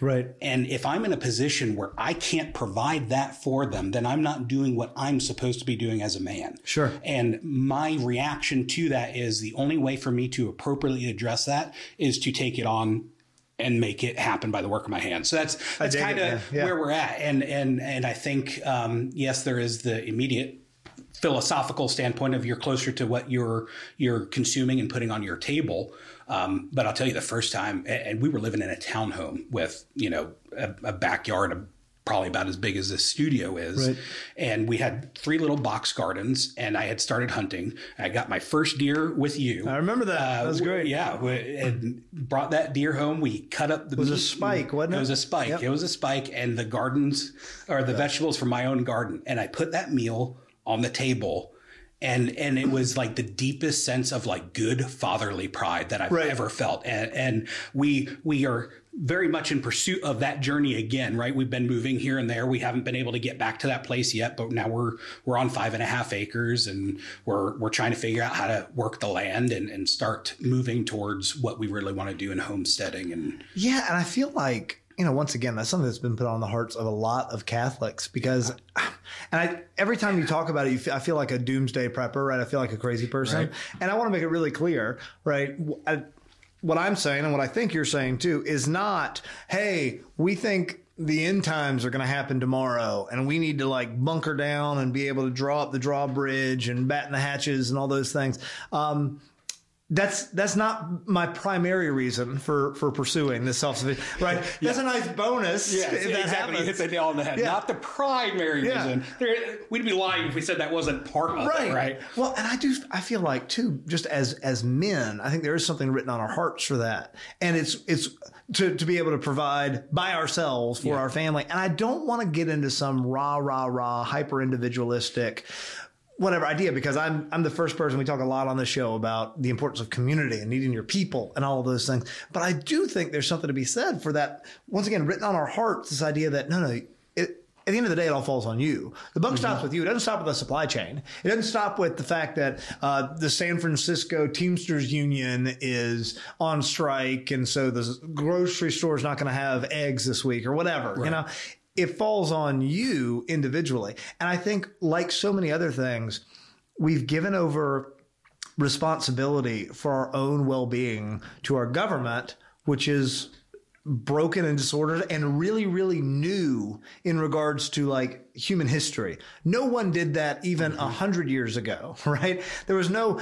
S1: Right.
S4: And if I'm in a position where I can't provide that for them, then I'm not doing what I'm supposed to be doing as a man.
S1: Sure.
S4: And my reaction to that is the only way for me to appropriately address that is to take it on and make it happen by the work of my hands. So that's that's kind of yeah. where we're at. And and and I think um, yes, there is the immediate philosophical standpoint of you're closer to what you're you're consuming and putting on your table. Um, but I'll tell you, the first time, and we were living in a townhome with, you know, a, a backyard of probably about as big as this studio is. Right. And we had three little box gardens, and I had started hunting. I got my first deer with you.
S1: I remember that. Uh, that was great.
S4: Yeah. We, and brought that deer home. We cut up the
S1: It was
S4: meat.
S1: a spike, wasn't it?
S4: It was a spike. Yep. It was a spike. And the gardens, or the yeah. vegetables from my own garden. And I put that meal on the table. And and it was like the deepest sense of like good fatherly pride that I've right. ever felt. And and we we are very much in pursuit of that journey again, right? We've been moving here and there. We haven't been able to get back to that place yet, but now we're we're on five and a half acres, and we're we're trying to figure out how to work the land and, and start moving towards what we really want to do in homesteading. And
S1: yeah, and I feel like, you know, once again, that's something that's been put on the hearts of a lot of Catholics because, and I, every time you talk about it, you feel, I feel like a doomsday prepper, right? I feel like a crazy person. Right. And I want to make it really clear, right? I, what I'm saying and what I think you're saying too is not, hey, we think the end times are going to happen tomorrow and we need to like bunker down and be able to draw up the drawbridge and batten the hatches and all those things. Um, That's that's not my primary reason for, for pursuing this self-sufficiency, right? That's yeah. a nice bonus.
S4: Yeah,
S1: if that
S4: exactly.
S1: happens.
S4: You hit the nail on the head. Yeah. Not the primary yeah. reason. We'd be lying if we said that wasn't part of
S1: right.
S4: it, right?
S1: Well, and I do. I feel like too, just as as men, I think there is something written on our hearts for that, and it's it's to to be able to provide by ourselves for yeah. our family. And I don't want to get into some rah rah rah hyper individualistic whatever idea, because I'm I'm the first person, we talk a lot on this show about the importance of community and needing your people and all of those things. But I do think there's something to be said for that, once again, written on our hearts, this idea that, no, no, it, at the end of the day, it all falls on you. The buck mm-hmm. stops with you. It doesn't stop with the supply chain. It doesn't stop with the fact that uh, the San Francisco Teamsters Union is on strike, and so the grocery store is not going to have eggs this week or whatever, right. you know? It falls on you individually. And I think, like so many other things, we've given over responsibility for our own well-being to our government, which is broken and disordered and really, really new in regards to like human history. No one did that even a mm-hmm. hundred years ago, right? There was no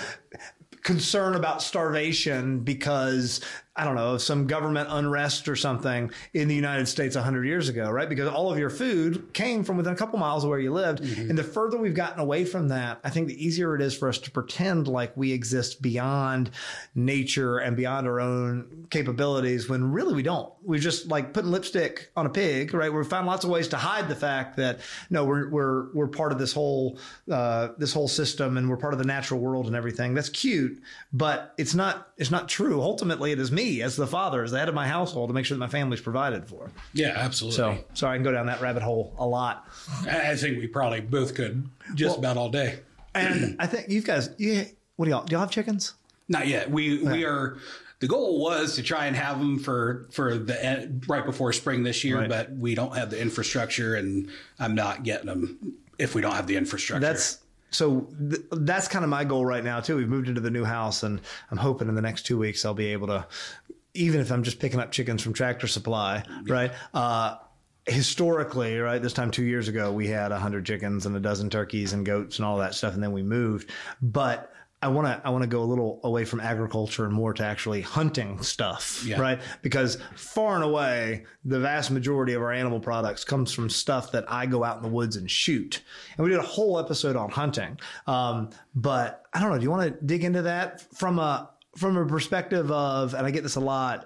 S1: concern about starvation because, I don't know, some government unrest or something in the United States a hundred years ago, right? Because all of your food came from within a couple miles of where you lived. Mm-hmm. And the further we've gotten away from that, I think the easier it is for us to pretend like we exist beyond nature and beyond our own capabilities, when really we don't. We're just like putting lipstick on a pig, right? We found lots of ways to hide the fact that, no, we're we're we're part of this whole uh, this whole system, and we're part of the natural world and everything. That's cute, but it's not it's not true. Ultimately, it is me as the father, as the head of my household, to make sure that my family's provided for.
S4: Yeah, absolutely.
S1: So, sorry, I can go down that rabbit hole a lot.
S4: I think we probably both could just well, about all day.
S1: And I think you guys, you, what do y'all, do y'all have chickens?
S4: Not yet. We okay. we are. The goal was to try and have them for for the right before spring this year, right. but we don't have the infrastructure, and I'm not getting them if we don't have the infrastructure.
S1: That's. So th- that's kind of my goal right now, too. We've moved into the new house, and I'm hoping in the next two weeks I'll be able to, even if I'm just picking up chickens from Tractor Supply, yeah. right? Uh, historically, right, this time two years ago, we had one hundred chickens and a dozen turkeys and goats and all that stuff, and then we moved. But I want to I want to go a little away from agriculture and more to actually hunting stuff, yeah. right? Because far and away, the vast majority of our animal products comes from stuff that I go out in the woods and shoot. And we did a whole episode on hunting. Um, but I don't know. Do you want to dig into that from a from a perspective of, and I get this a lot,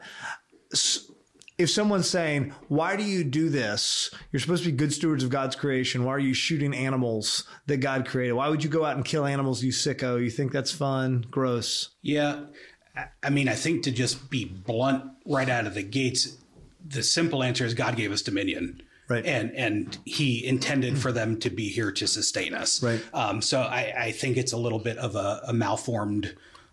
S1: if someone's saying, why do you do this? You're supposed to be good stewards of God's creation. Why are you shooting animals that God created? Why would you go out and kill animals, you sicko? You think that's fun? Gross.
S4: Yeah. I mean, I think to just be blunt right out of the gates, the simple answer is God gave us dominion.
S1: Right.
S4: And and he intended for them to be here to sustain us.
S1: Right.
S4: Um, so I, I think it's a little bit of a, a malformed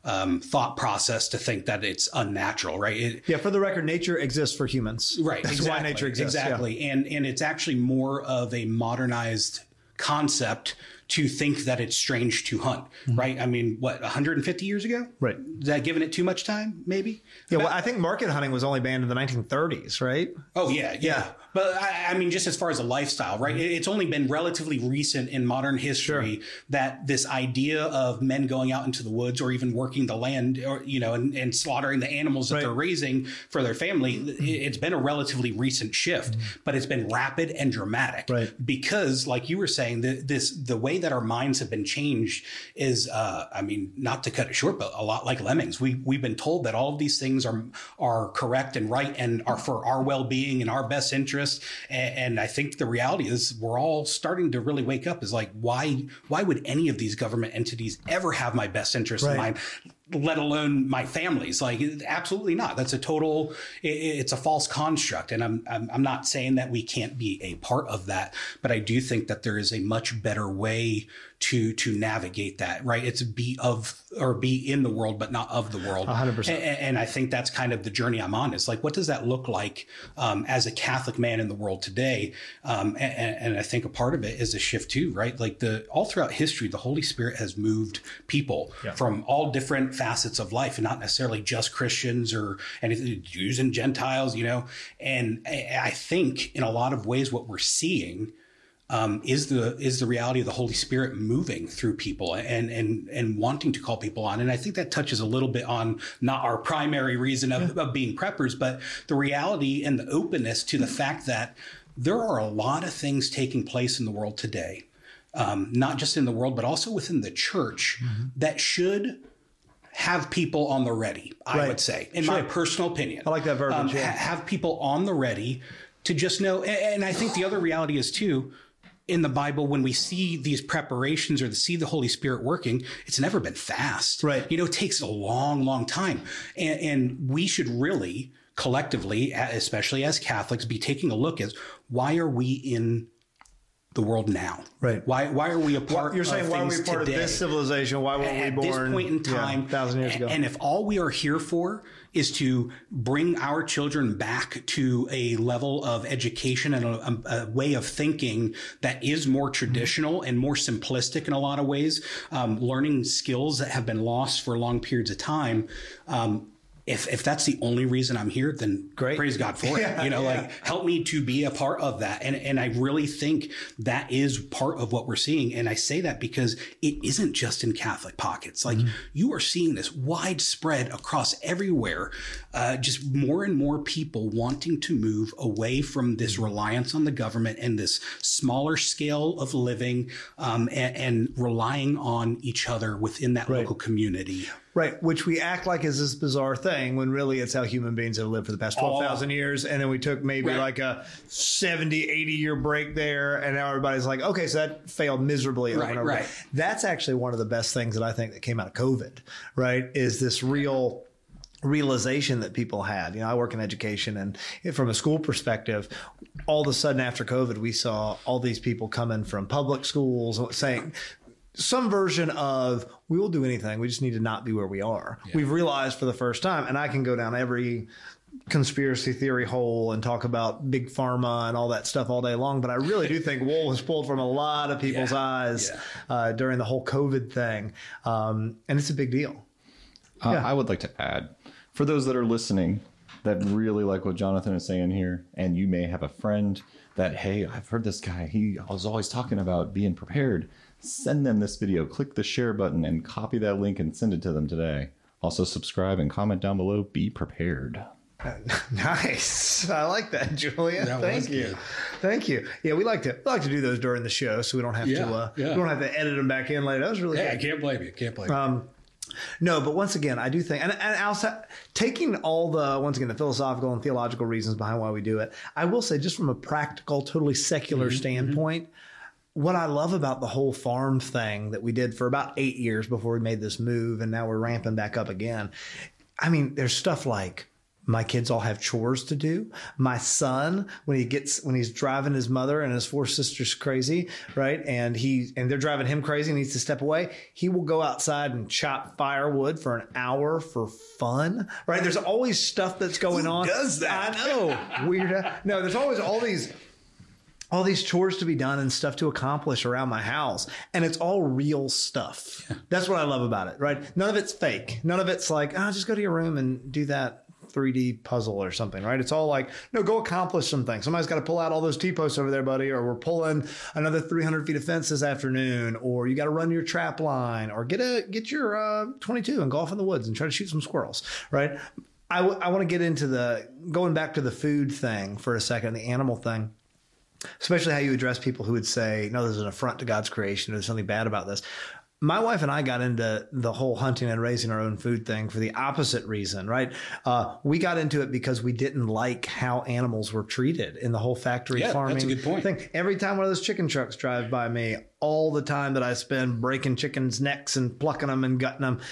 S4: um, thought process to think that it's unnatural, right? It,
S1: yeah. For the record, nature exists for humans.
S4: Right.
S1: That's
S4: exactly,
S1: why nature exists.
S4: Exactly.
S1: Yeah.
S4: And, and it's actually more of a modernized concept to think that it's strange to hunt, mm-hmm. right? I mean, what, one hundred fifty years ago?
S1: Right.
S4: Is that giving it too much time, maybe?
S1: Yeah, well, I think market hunting was only banned in the nineteen thirties, right?
S4: Oh, yeah, yeah.
S1: Yeah.
S4: But I, I mean, just as far as a lifestyle, right? It's only been relatively recent in modern history
S1: sure.
S4: that this idea of men going out into the woods or even working the land, or you know, and, and slaughtering the animals that
S1: right.
S4: they're raising for their family, it's been a relatively recent shift, mm-hmm. but it's been rapid and dramatic.
S1: Right.
S4: Because, like you were saying, the, this the way that our minds have been changed is, uh, I mean, not to cut it short, but a lot like lemmings. We we've been told that all of these things are are correct and right and are for our well-being and our best interest. And, and I think the reality is we're all starting to really wake up is like, why, why would any of these government entities ever have my best interest
S1: right.
S4: in mind, let alone my family's? Like, absolutely not. That's a total, it, it's a false construct. And I'm, I'm, I'm not saying that we can't be a part of that, but I do think that there is a much better way to, to navigate that, right? It's be of, or be in the world, but not of the world.
S1: one hundred percent.
S4: And, and I think that's kind of the journey I'm on. It's like, what does that look like um, as a Catholic man in the world today? Um, and, and I think a part of it is a shift too, right? Like the, all throughout history, the Holy Spirit has moved people yeah. from all different facets of life, and not necessarily just Christians or anything, Jews and Gentiles, you know? And I think in a lot of ways, what we're seeing Um, is the is the reality of the Holy Spirit moving through people and and and wanting to call people on. And I think that touches a little bit on not our primary reason of, yeah. of being preppers, but the reality and the openness to the fact that there are a lot of things taking place in the world today, um, not just in the world, but also within the church mm-hmm. that should have people on the ready, I right. would say, in sure. my personal opinion.
S1: I like that verbiage.
S4: Um,
S1: yeah.
S4: ha- have people on the ready to just know. And, and I think the other reality is too, in the Bible, when we see these preparations or to see the Holy Spirit working, it's never been fast.
S1: Right.
S4: You know, it takes a long, long time. And, and we should really collectively, especially as Catholics, be taking a look at why are we in the world now?
S1: Right.
S4: Why Why are we a part
S1: You're saying
S4: of
S1: why are
S4: things
S1: we part
S4: today?
S1: of this civilization? Why were we
S4: At
S1: born
S4: this point in time,
S1: yeah, a thousand years ago?
S4: And if all we are here for is to bring our children back to a level of education and a, a way of thinking that is more traditional and more simplistic in a lot of ways, um, learning skills that have been lost for long periods of time, um, If if that's the only reason I'm here, then
S1: Great.
S4: Praise God for
S1: yeah,
S4: it. You know,
S1: yeah.
S4: like help me to be a part of that. And and I really think that is part of what we're seeing. And I say that because it isn't just in Catholic pockets. Like mm-hmm. you are seeing this widespread across everywhere, uh, just more and more people wanting to move away from this reliance on the government and this smaller scale of living um, and, and relying on each other within that
S1: right.
S4: local community.
S1: Right, which we act like is this bizarre thing when really it's how human beings have lived for the past twelve thousand oh. years. And then we took maybe right. like a seventy, eighty year break there. And now everybody's like, okay, so that failed miserably. Over
S4: right,
S1: and over.
S4: Right.
S1: That's actually one of the best things that I think that came out of COVID, right, is this real realization that people had. You know, I work in education, and from a school perspective, all of a sudden after COVID, we saw all these people coming from public schools saying, some version of we will do anything. We just need to not be where we are. Yeah. We've realized for the first time, and I can go down every conspiracy theory hole and talk about big pharma and all that stuff all day long. But I really do think wool was pulled from a lot of people's yeah. eyes yeah. Uh, during the whole COVID thing. Um, and it's a big deal.
S3: Uh,
S1: yeah.
S3: I would like to add, for those that are listening that really like what Jonathan is saying here, and you may have a friend that, hey, I've heard this guy. He was always talking about being prepared. Send them this video, click the share button and copy that link and send it to them today. Also subscribe and comment down below. Be prepared.
S1: Nice. I like that, Julia.
S4: That
S1: Thank you. Good. Thank you. Yeah, we like to we like to do those during the show so we don't have
S4: yeah,
S1: to uh,
S4: yeah.
S1: we don't have to edit them back in later. That was really
S4: yeah,
S1: good.
S4: I can't blame you. Can't blame you.
S1: Um, no, but once again, I do think, and, and outside, taking all the, once again, the philosophical and theological reasons behind why we do it, I will say just from a practical, totally secular mm-hmm, standpoint, mm-hmm. what I love about the whole farm thing that we did for about eight years before we made this move, and now we're ramping back up again. I mean, there's stuff like My kids all have chores to do. My son, when he gets, when he's driving his mother and his four sisters crazy, right? And he, and they're driving him crazy and needs to step away. He will go outside and chop firewood for an hour for fun, right? There's always stuff that's going
S4: Who
S1: on.
S4: does that?
S1: I know. Weird. No, there's always all these, all these chores to be done and stuff to accomplish around my house. And it's all real stuff. Yeah. That's what I love about it, right? None of it's fake. None of it's like, oh, just go to your room and do that three D puzzle or something, right? It's all like, no, go accomplish something. Somebody's got to pull out all those T-posts over there, buddy, or we're pulling another three hundred feet of fence this afternoon, or you got to run your trap line, or get a get your uh, twenty-two and go off in the woods and try to shoot some squirrels, right? I, w- I want to get into the, going back to the food thing for a second, the animal thing, especially how you address people who would say, no, this is an affront to God's creation. There's something bad about this. My wife and I got into the whole hunting and raising our own food thing for the opposite reason, right? Uh, we got into it because we didn't like how animals were treated in the whole factory
S4: yeah,
S1: farming
S4: that's a good point.
S1: thing. Every time one of those chicken trucks drive by me, all the time that I spend breaking chickens' necks and plucking them and gutting them,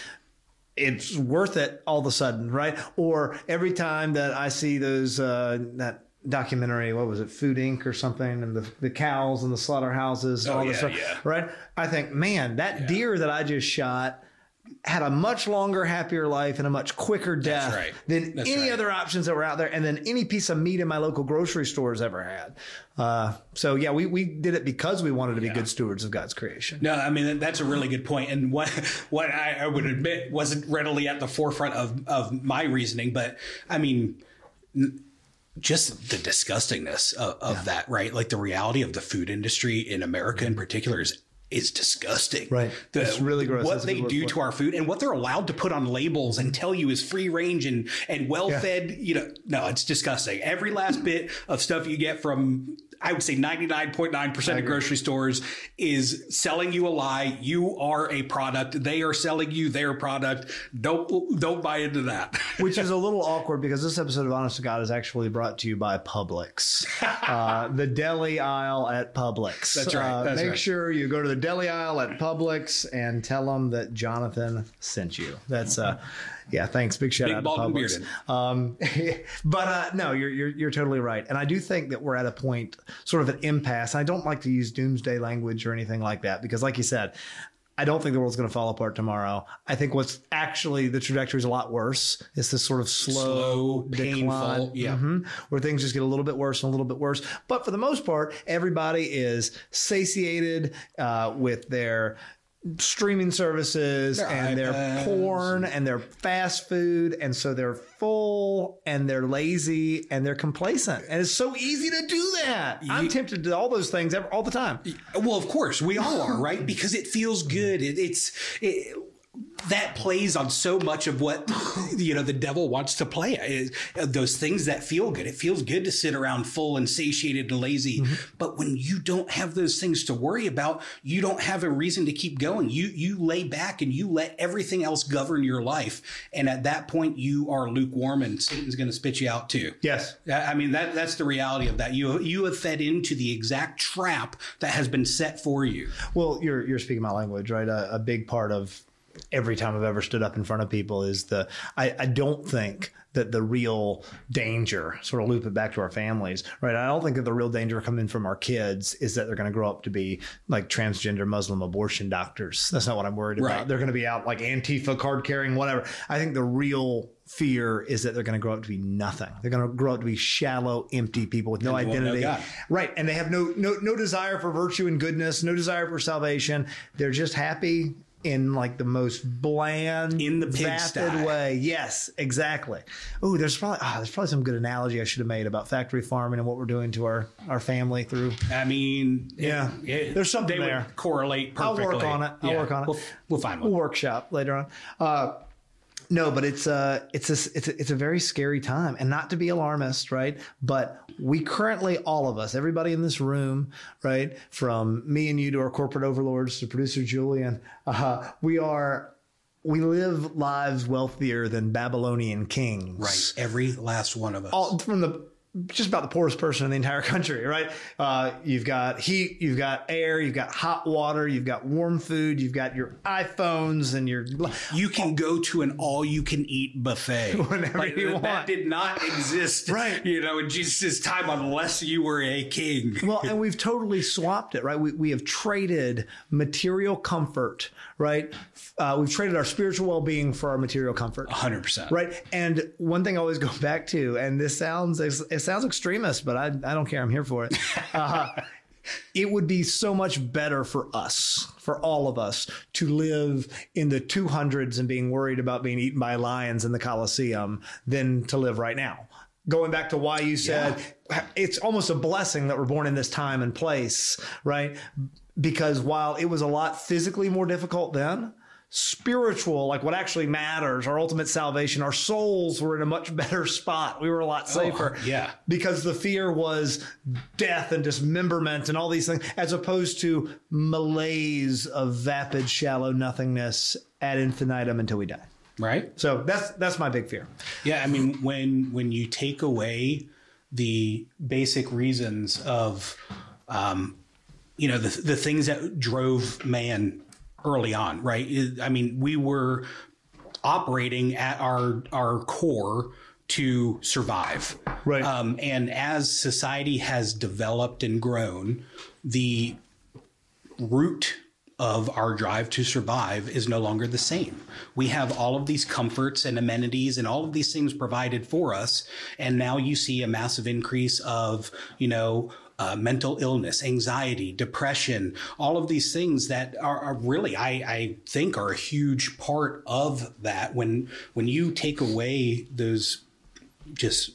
S1: it's worth it all of a sudden, right? Or every time that I see those, uh, that, documentary, what was it, Food Incorporated or something, and the, the cows and the slaughterhouses and
S4: oh,
S1: all this
S4: yeah,
S1: stuff,
S4: yeah.
S1: right? I think, man, that
S4: yeah.
S1: deer that I just shot had a much longer, happier life and a much quicker death
S4: right.
S1: than
S4: That's
S1: any
S4: right.
S1: other options that were out there, and than any piece of meat in my local grocery stores ever had. Uh, so yeah, we, we did it because we wanted to be
S4: Yeah.
S1: good stewards of God's creation.
S4: No, I mean, that's a really good point. And what what I, I would admit wasn't readily at the forefront of, of my reasoning, but I mean, n- just the disgustingness of, of yeah. that, right? Like the reality of the food industry in America in particular is is disgusting.
S1: Right.
S4: The,
S1: it's really gross.
S4: What
S1: That's
S4: they do to our food and what they're allowed to put on labels and tell you is free range and, and well fed, yeah. you know, no, it's disgusting. Every last bit of stuff you get from, I would say ninety-nine point nine percent of grocery stores is selling you a lie. You are a product. They are selling you their product. Don't, don't buy into that.
S1: Which is a little awkward because this episode of Honest to God is actually brought to you by Publix. Uh, the deli aisle at Publix.
S4: That's right.
S1: Uh,
S4: That's
S1: make
S4: right.
S1: sure you go to the deli aisle at Publix and tell them that Jonathan sent you. That's uh yeah, thanks. Big shout
S4: Big
S1: out to
S4: bald and
S1: Publix. Um, but uh, no, you're, you're you're totally right, and I do think that we're at a point, sort of an impasse. I don't like to use doomsday language or anything like that because, like you said, I don't think the world's going to fall apart tomorrow. I think what's actually the trajectory is a lot worse. It's this sort of slow,
S4: Slow,
S1: decline,
S4: painful, yeah.
S1: mhm, where things just get a little bit worse and a little bit worse. But for the most part, everybody is satiated uh, with their streaming services
S4: Their
S1: and their
S4: iPads
S1: porn and their fast food, and so they're full and they're lazy and they're complacent, and it's so easy to do that. I'm tempted to do all those things ever, all the time.
S4: Well, of course, we all are, right? Because it feels good. It, it's it, that plays on so much of what, you know, the devil wants to play. Is those things that feel good. It feels good to sit around full and satiated and lazy. Mm-hmm. But when you don't have those things to worry about, you don't have a reason to keep going. You you lay back and you let everything else govern your life. And at that point, you are lukewarm, and Satan's going to spit you out too.
S1: Yes.
S4: I mean, that that's the reality of that. You you have fed into the exact trap that has been set for you.
S1: Well, you're you're speaking my language, right? A, a big part of every time I've ever stood up in front of people is the, I, I don't think that the real danger, sort of loop it back to our families, right? I don't think that the real danger coming from our kids is that they're going to grow up to be like transgender Muslim abortion doctors. That's not what I'm worried
S4: Right.
S1: about. They're going to be out like Antifa, card carrying, whatever. I think the real fear is that they're going to grow up to be nothing. They're going to grow up to be shallow, empty people with no
S4: And they won't know
S1: identity.
S4: God.
S1: Right. And they have no, no, no desire for virtue and goodness, no desire for salvation. They're just happy in like the most bland,
S4: In the
S1: vapid
S4: pigsty.
S1: way. Yes, exactly. Oh, there's probably oh, there's probably some good analogy I should have made about factory farming and what we're doing to our, our family through.
S4: I mean,
S1: Yeah.
S4: it- it-
S1: There's something
S4: they
S1: there.
S4: would correlate
S1: I'll
S4: perfectly.
S1: work on it. I'll
S4: Yeah.
S1: work on it.
S4: We'll, we'll find one.
S1: We'll workshop later on. Uh, no, but it's uh it's a, it's a, it's a very scary time, and not to be alarmist, right? But we currently, all of us, everybody in this room, right, from me and you to our corporate overlords to producer Julian, uh, we are we live lives wealthier than Babylonian kings,
S4: Right. Every last one of us.
S1: all from the just about the poorest person in the entire country, right? Uh, you've got heat, you've got air, you've got hot water, you've got warm food, you've got your iPhones and your...
S4: You can go to an all-you-can-eat buffet.
S1: Whenever
S4: like,
S1: you
S4: that
S1: want.
S4: did not exist,
S1: right.
S4: you know, in Jesus' time unless you were a king.
S1: Well, and we've totally swapped it, right? We, we have traded material comfort, right? Uh, we've traded our spiritual well-being for our material comfort.
S4: one hundred percent.
S1: Right. And one thing I always go back to, and this sounds, it sounds extremist, but I, I don't care. I'm here for it. Uh, it would be so much better for us, for all of us, to live in the two hundreds and being worried about being eaten by lions in the Colosseum than to live right now. Going back to why you said yeah. it's almost a blessing that we're born in this time and place, right? Because while it was a lot physically more difficult then, spiritual, like what actually matters, our ultimate salvation, our souls were in a much better spot. We were a lot safer.
S4: Oh, yeah.
S1: Because the fear was death and dismemberment and all these things, as opposed to malaise of vapid, shallow nothingness ad infinitum until we die.
S4: Right.
S1: So that's that's my big fear.
S4: Yeah. I mean, when when you take away the basic reasons of, um, you know, the the things that drove man early on, right? I mean, we were operating at our our core to survive.
S1: Right.
S4: Um, and as society has developed and grown, the root of our drive to survive is no longer the same. We have all of these comforts and amenities and all of these things provided for us. And now you see a massive increase of, you know, Uh, mental illness, anxiety, depression, all of these things that are, are really, I, I think, are a huge part of that. When when you take away those just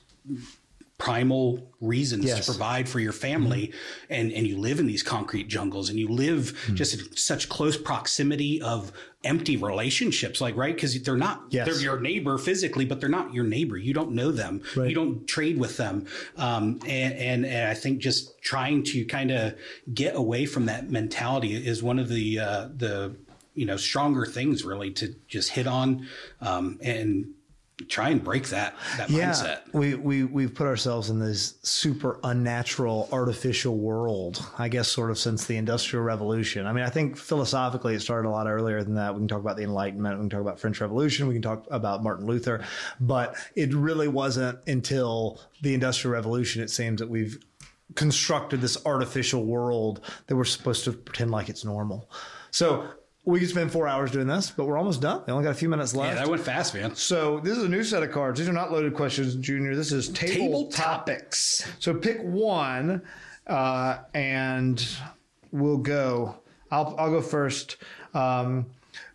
S4: primal reasons yes. to provide for your family, mm-hmm. and, and you live in these concrete jungles and you live mm-hmm. just in such close proximity of empty relationships, like, right? Because they're not, yes. they're your neighbor physically, but they're not your neighbor. You don't know them. Right. You don't trade with them. Um, and, and, and I think just trying to kind of get away from that mentality is one of the, uh, the, you know, stronger things really to just hit on, um, and try and break that, that
S1: yeah,
S4: mindset.
S1: We, we, we've put ourselves in this super unnatural, artificial world, I guess, sort of since the Industrial Revolution. I mean, I think philosophically it started a lot earlier than that. We can talk about the Enlightenment. We can talk about French Revolution. We can talk about Martin Luther. But it really wasn't until the Industrial Revolution, it seems, that we've constructed this artificial world that we're supposed to pretend like it's normal. So we could spend four hours doing this, but we're almost done. We only got a few minutes left.
S4: Yeah, that went fast, man.
S1: So this is a new set of cards. These are not loaded questions, Junior. This is table, table topics. So pick one, uh, and we'll go. I'll I'll go first. Um,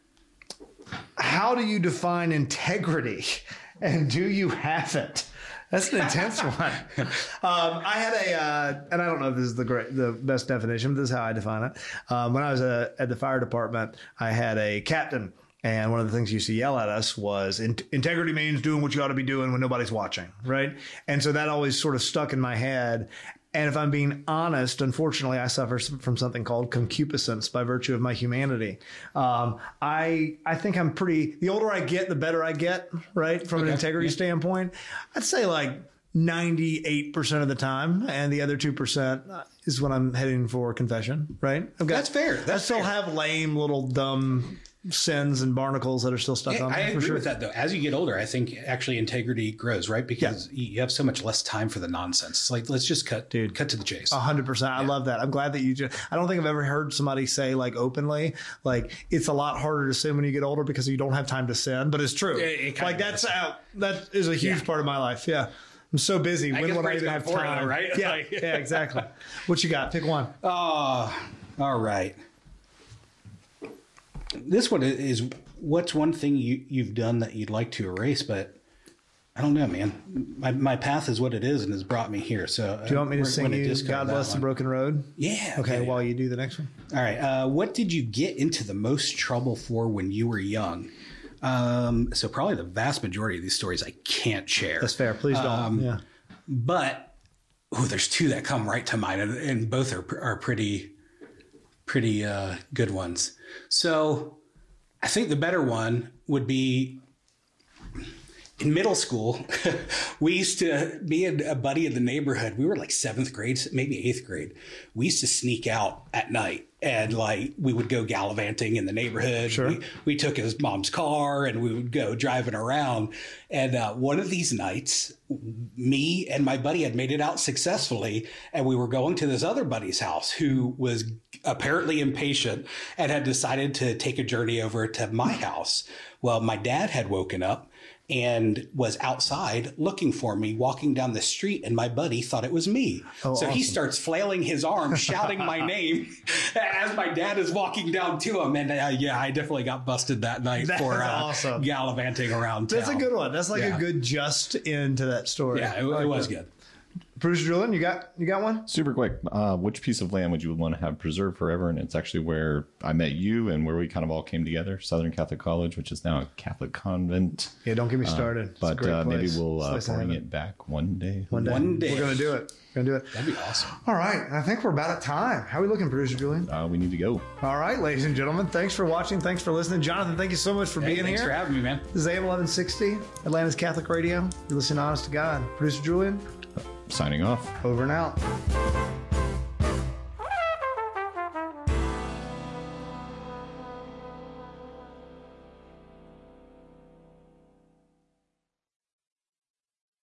S1: how do you define integrity, and do you have it? That's an intense one. Um, I had a, uh, and I don't know if this is the great, the best definition, but this is how I define it. Um, when I was uh, at the fire department, I had a captain, and one of the things he used to yell at us was in- integrity means doing what you ought to be doing when nobody's watching, right? And so that always sort of stuck in my head. And if I'm being honest, unfortunately, I suffer from something called concupiscence by virtue of my humanity. Um, I I think I'm pretty, the older I get, the better I get, right? From okay. an integrity yeah. standpoint. I'd say like ninety-eight percent of the time. And the other two percent is when I'm heading for confession, right? I've got,
S4: That's fair. That's
S1: I still
S4: fair.
S1: have lame little dumb sins and barnacles that are still stuck
S4: yeah,
S1: on me.
S4: I agree
S1: for sure.
S4: with that, though. As you get older, I think actually integrity grows, right? Because yeah. you have so much less time for the nonsense. It's like, let's just cut, dude, cut to the chase.
S1: A hundred percent. I love that. I'm glad that you just, I don't think I've ever heard somebody say like openly, like it's a lot harder to sin when you get older because you don't have time to sin, but it's true. It, it like that's out. That is a huge yeah. part of my life. Yeah. I'm so busy.
S4: I
S1: when would I
S4: even
S1: have time?
S4: Right?
S1: Yeah. yeah, exactly. What you got? Pick one.
S4: Oh, all right. This one is, what's one thing you, you've done that you'd like to erase, but I don't know, man. My my path is what it is and has brought me here. So
S1: do you want me to sing you God Bless
S4: one.
S1: the Broken Road?
S4: Yeah.
S1: Okay,
S4: okay,
S1: while you do the next one.
S4: All right. Uh, what did you get into the most trouble for when you were young? Um, so probably the vast majority of these stories I can't share.
S1: That's fair. Please don't. Um, yeah.
S4: But, oh, there's two that come right to mind, and, and both are are pretty, pretty uh, good ones. So I think the better one would be in middle school, we used to, me and a buddy in the neighborhood, we were like seventh grade, maybe eighth grade. We used to sneak out at night and like we would go gallivanting in the neighborhood.
S1: Sure.
S4: We, we took his mom's car and we would go driving around. And uh, one of these nights, me and my buddy had made it out successfully. And we were going to this other buddy's house who was apparently impatient and had decided to take a journey over to my house. Well, my dad had woken up and was outside looking for me, walking down the street, and my buddy thought it was me.
S1: Oh,
S4: so
S1: awesome.
S4: He starts flailing his arms, shouting my name as my dad is walking down to him. And uh, yeah, I definitely got busted that night
S1: That's
S4: for uh,
S1: awesome.
S4: gallivanting around town.
S1: That's a good one. That's like
S4: Yeah.
S1: a good just into that story.
S4: Yeah, it,
S1: Like
S4: it was
S1: that.
S4: good.
S1: Producer Julian, you got you got one?
S3: Super quick. Uh, which piece of land would you want to have preserved forever? And it's actually where I met you and where we kind of all came together. Southern Catholic College, which is now a Catholic convent.
S1: Yeah, don't get me started.
S3: Uh, but uh, maybe we'll uh,
S1: Slice of
S3: bring
S1: heaven.
S3: it back one day.
S1: One day.
S4: One day.
S1: We're gonna do it. We're gonna do it.
S4: That'd be awesome.
S1: All right. I think we're about at time. How are we looking, Producer Julian?
S3: Uh, we need to go.
S1: All right, ladies and gentlemen. Thanks for watching. Thanks for listening. Jonathan, thank you so much for
S4: Hey,
S1: being
S4: thanks
S1: here.
S4: for having me, man.
S1: This is A M eleven sixty, Atlanta's Catholic Radio. You're listening to Honest to God. Producer Julian,
S3: Signing off.
S1: over and out.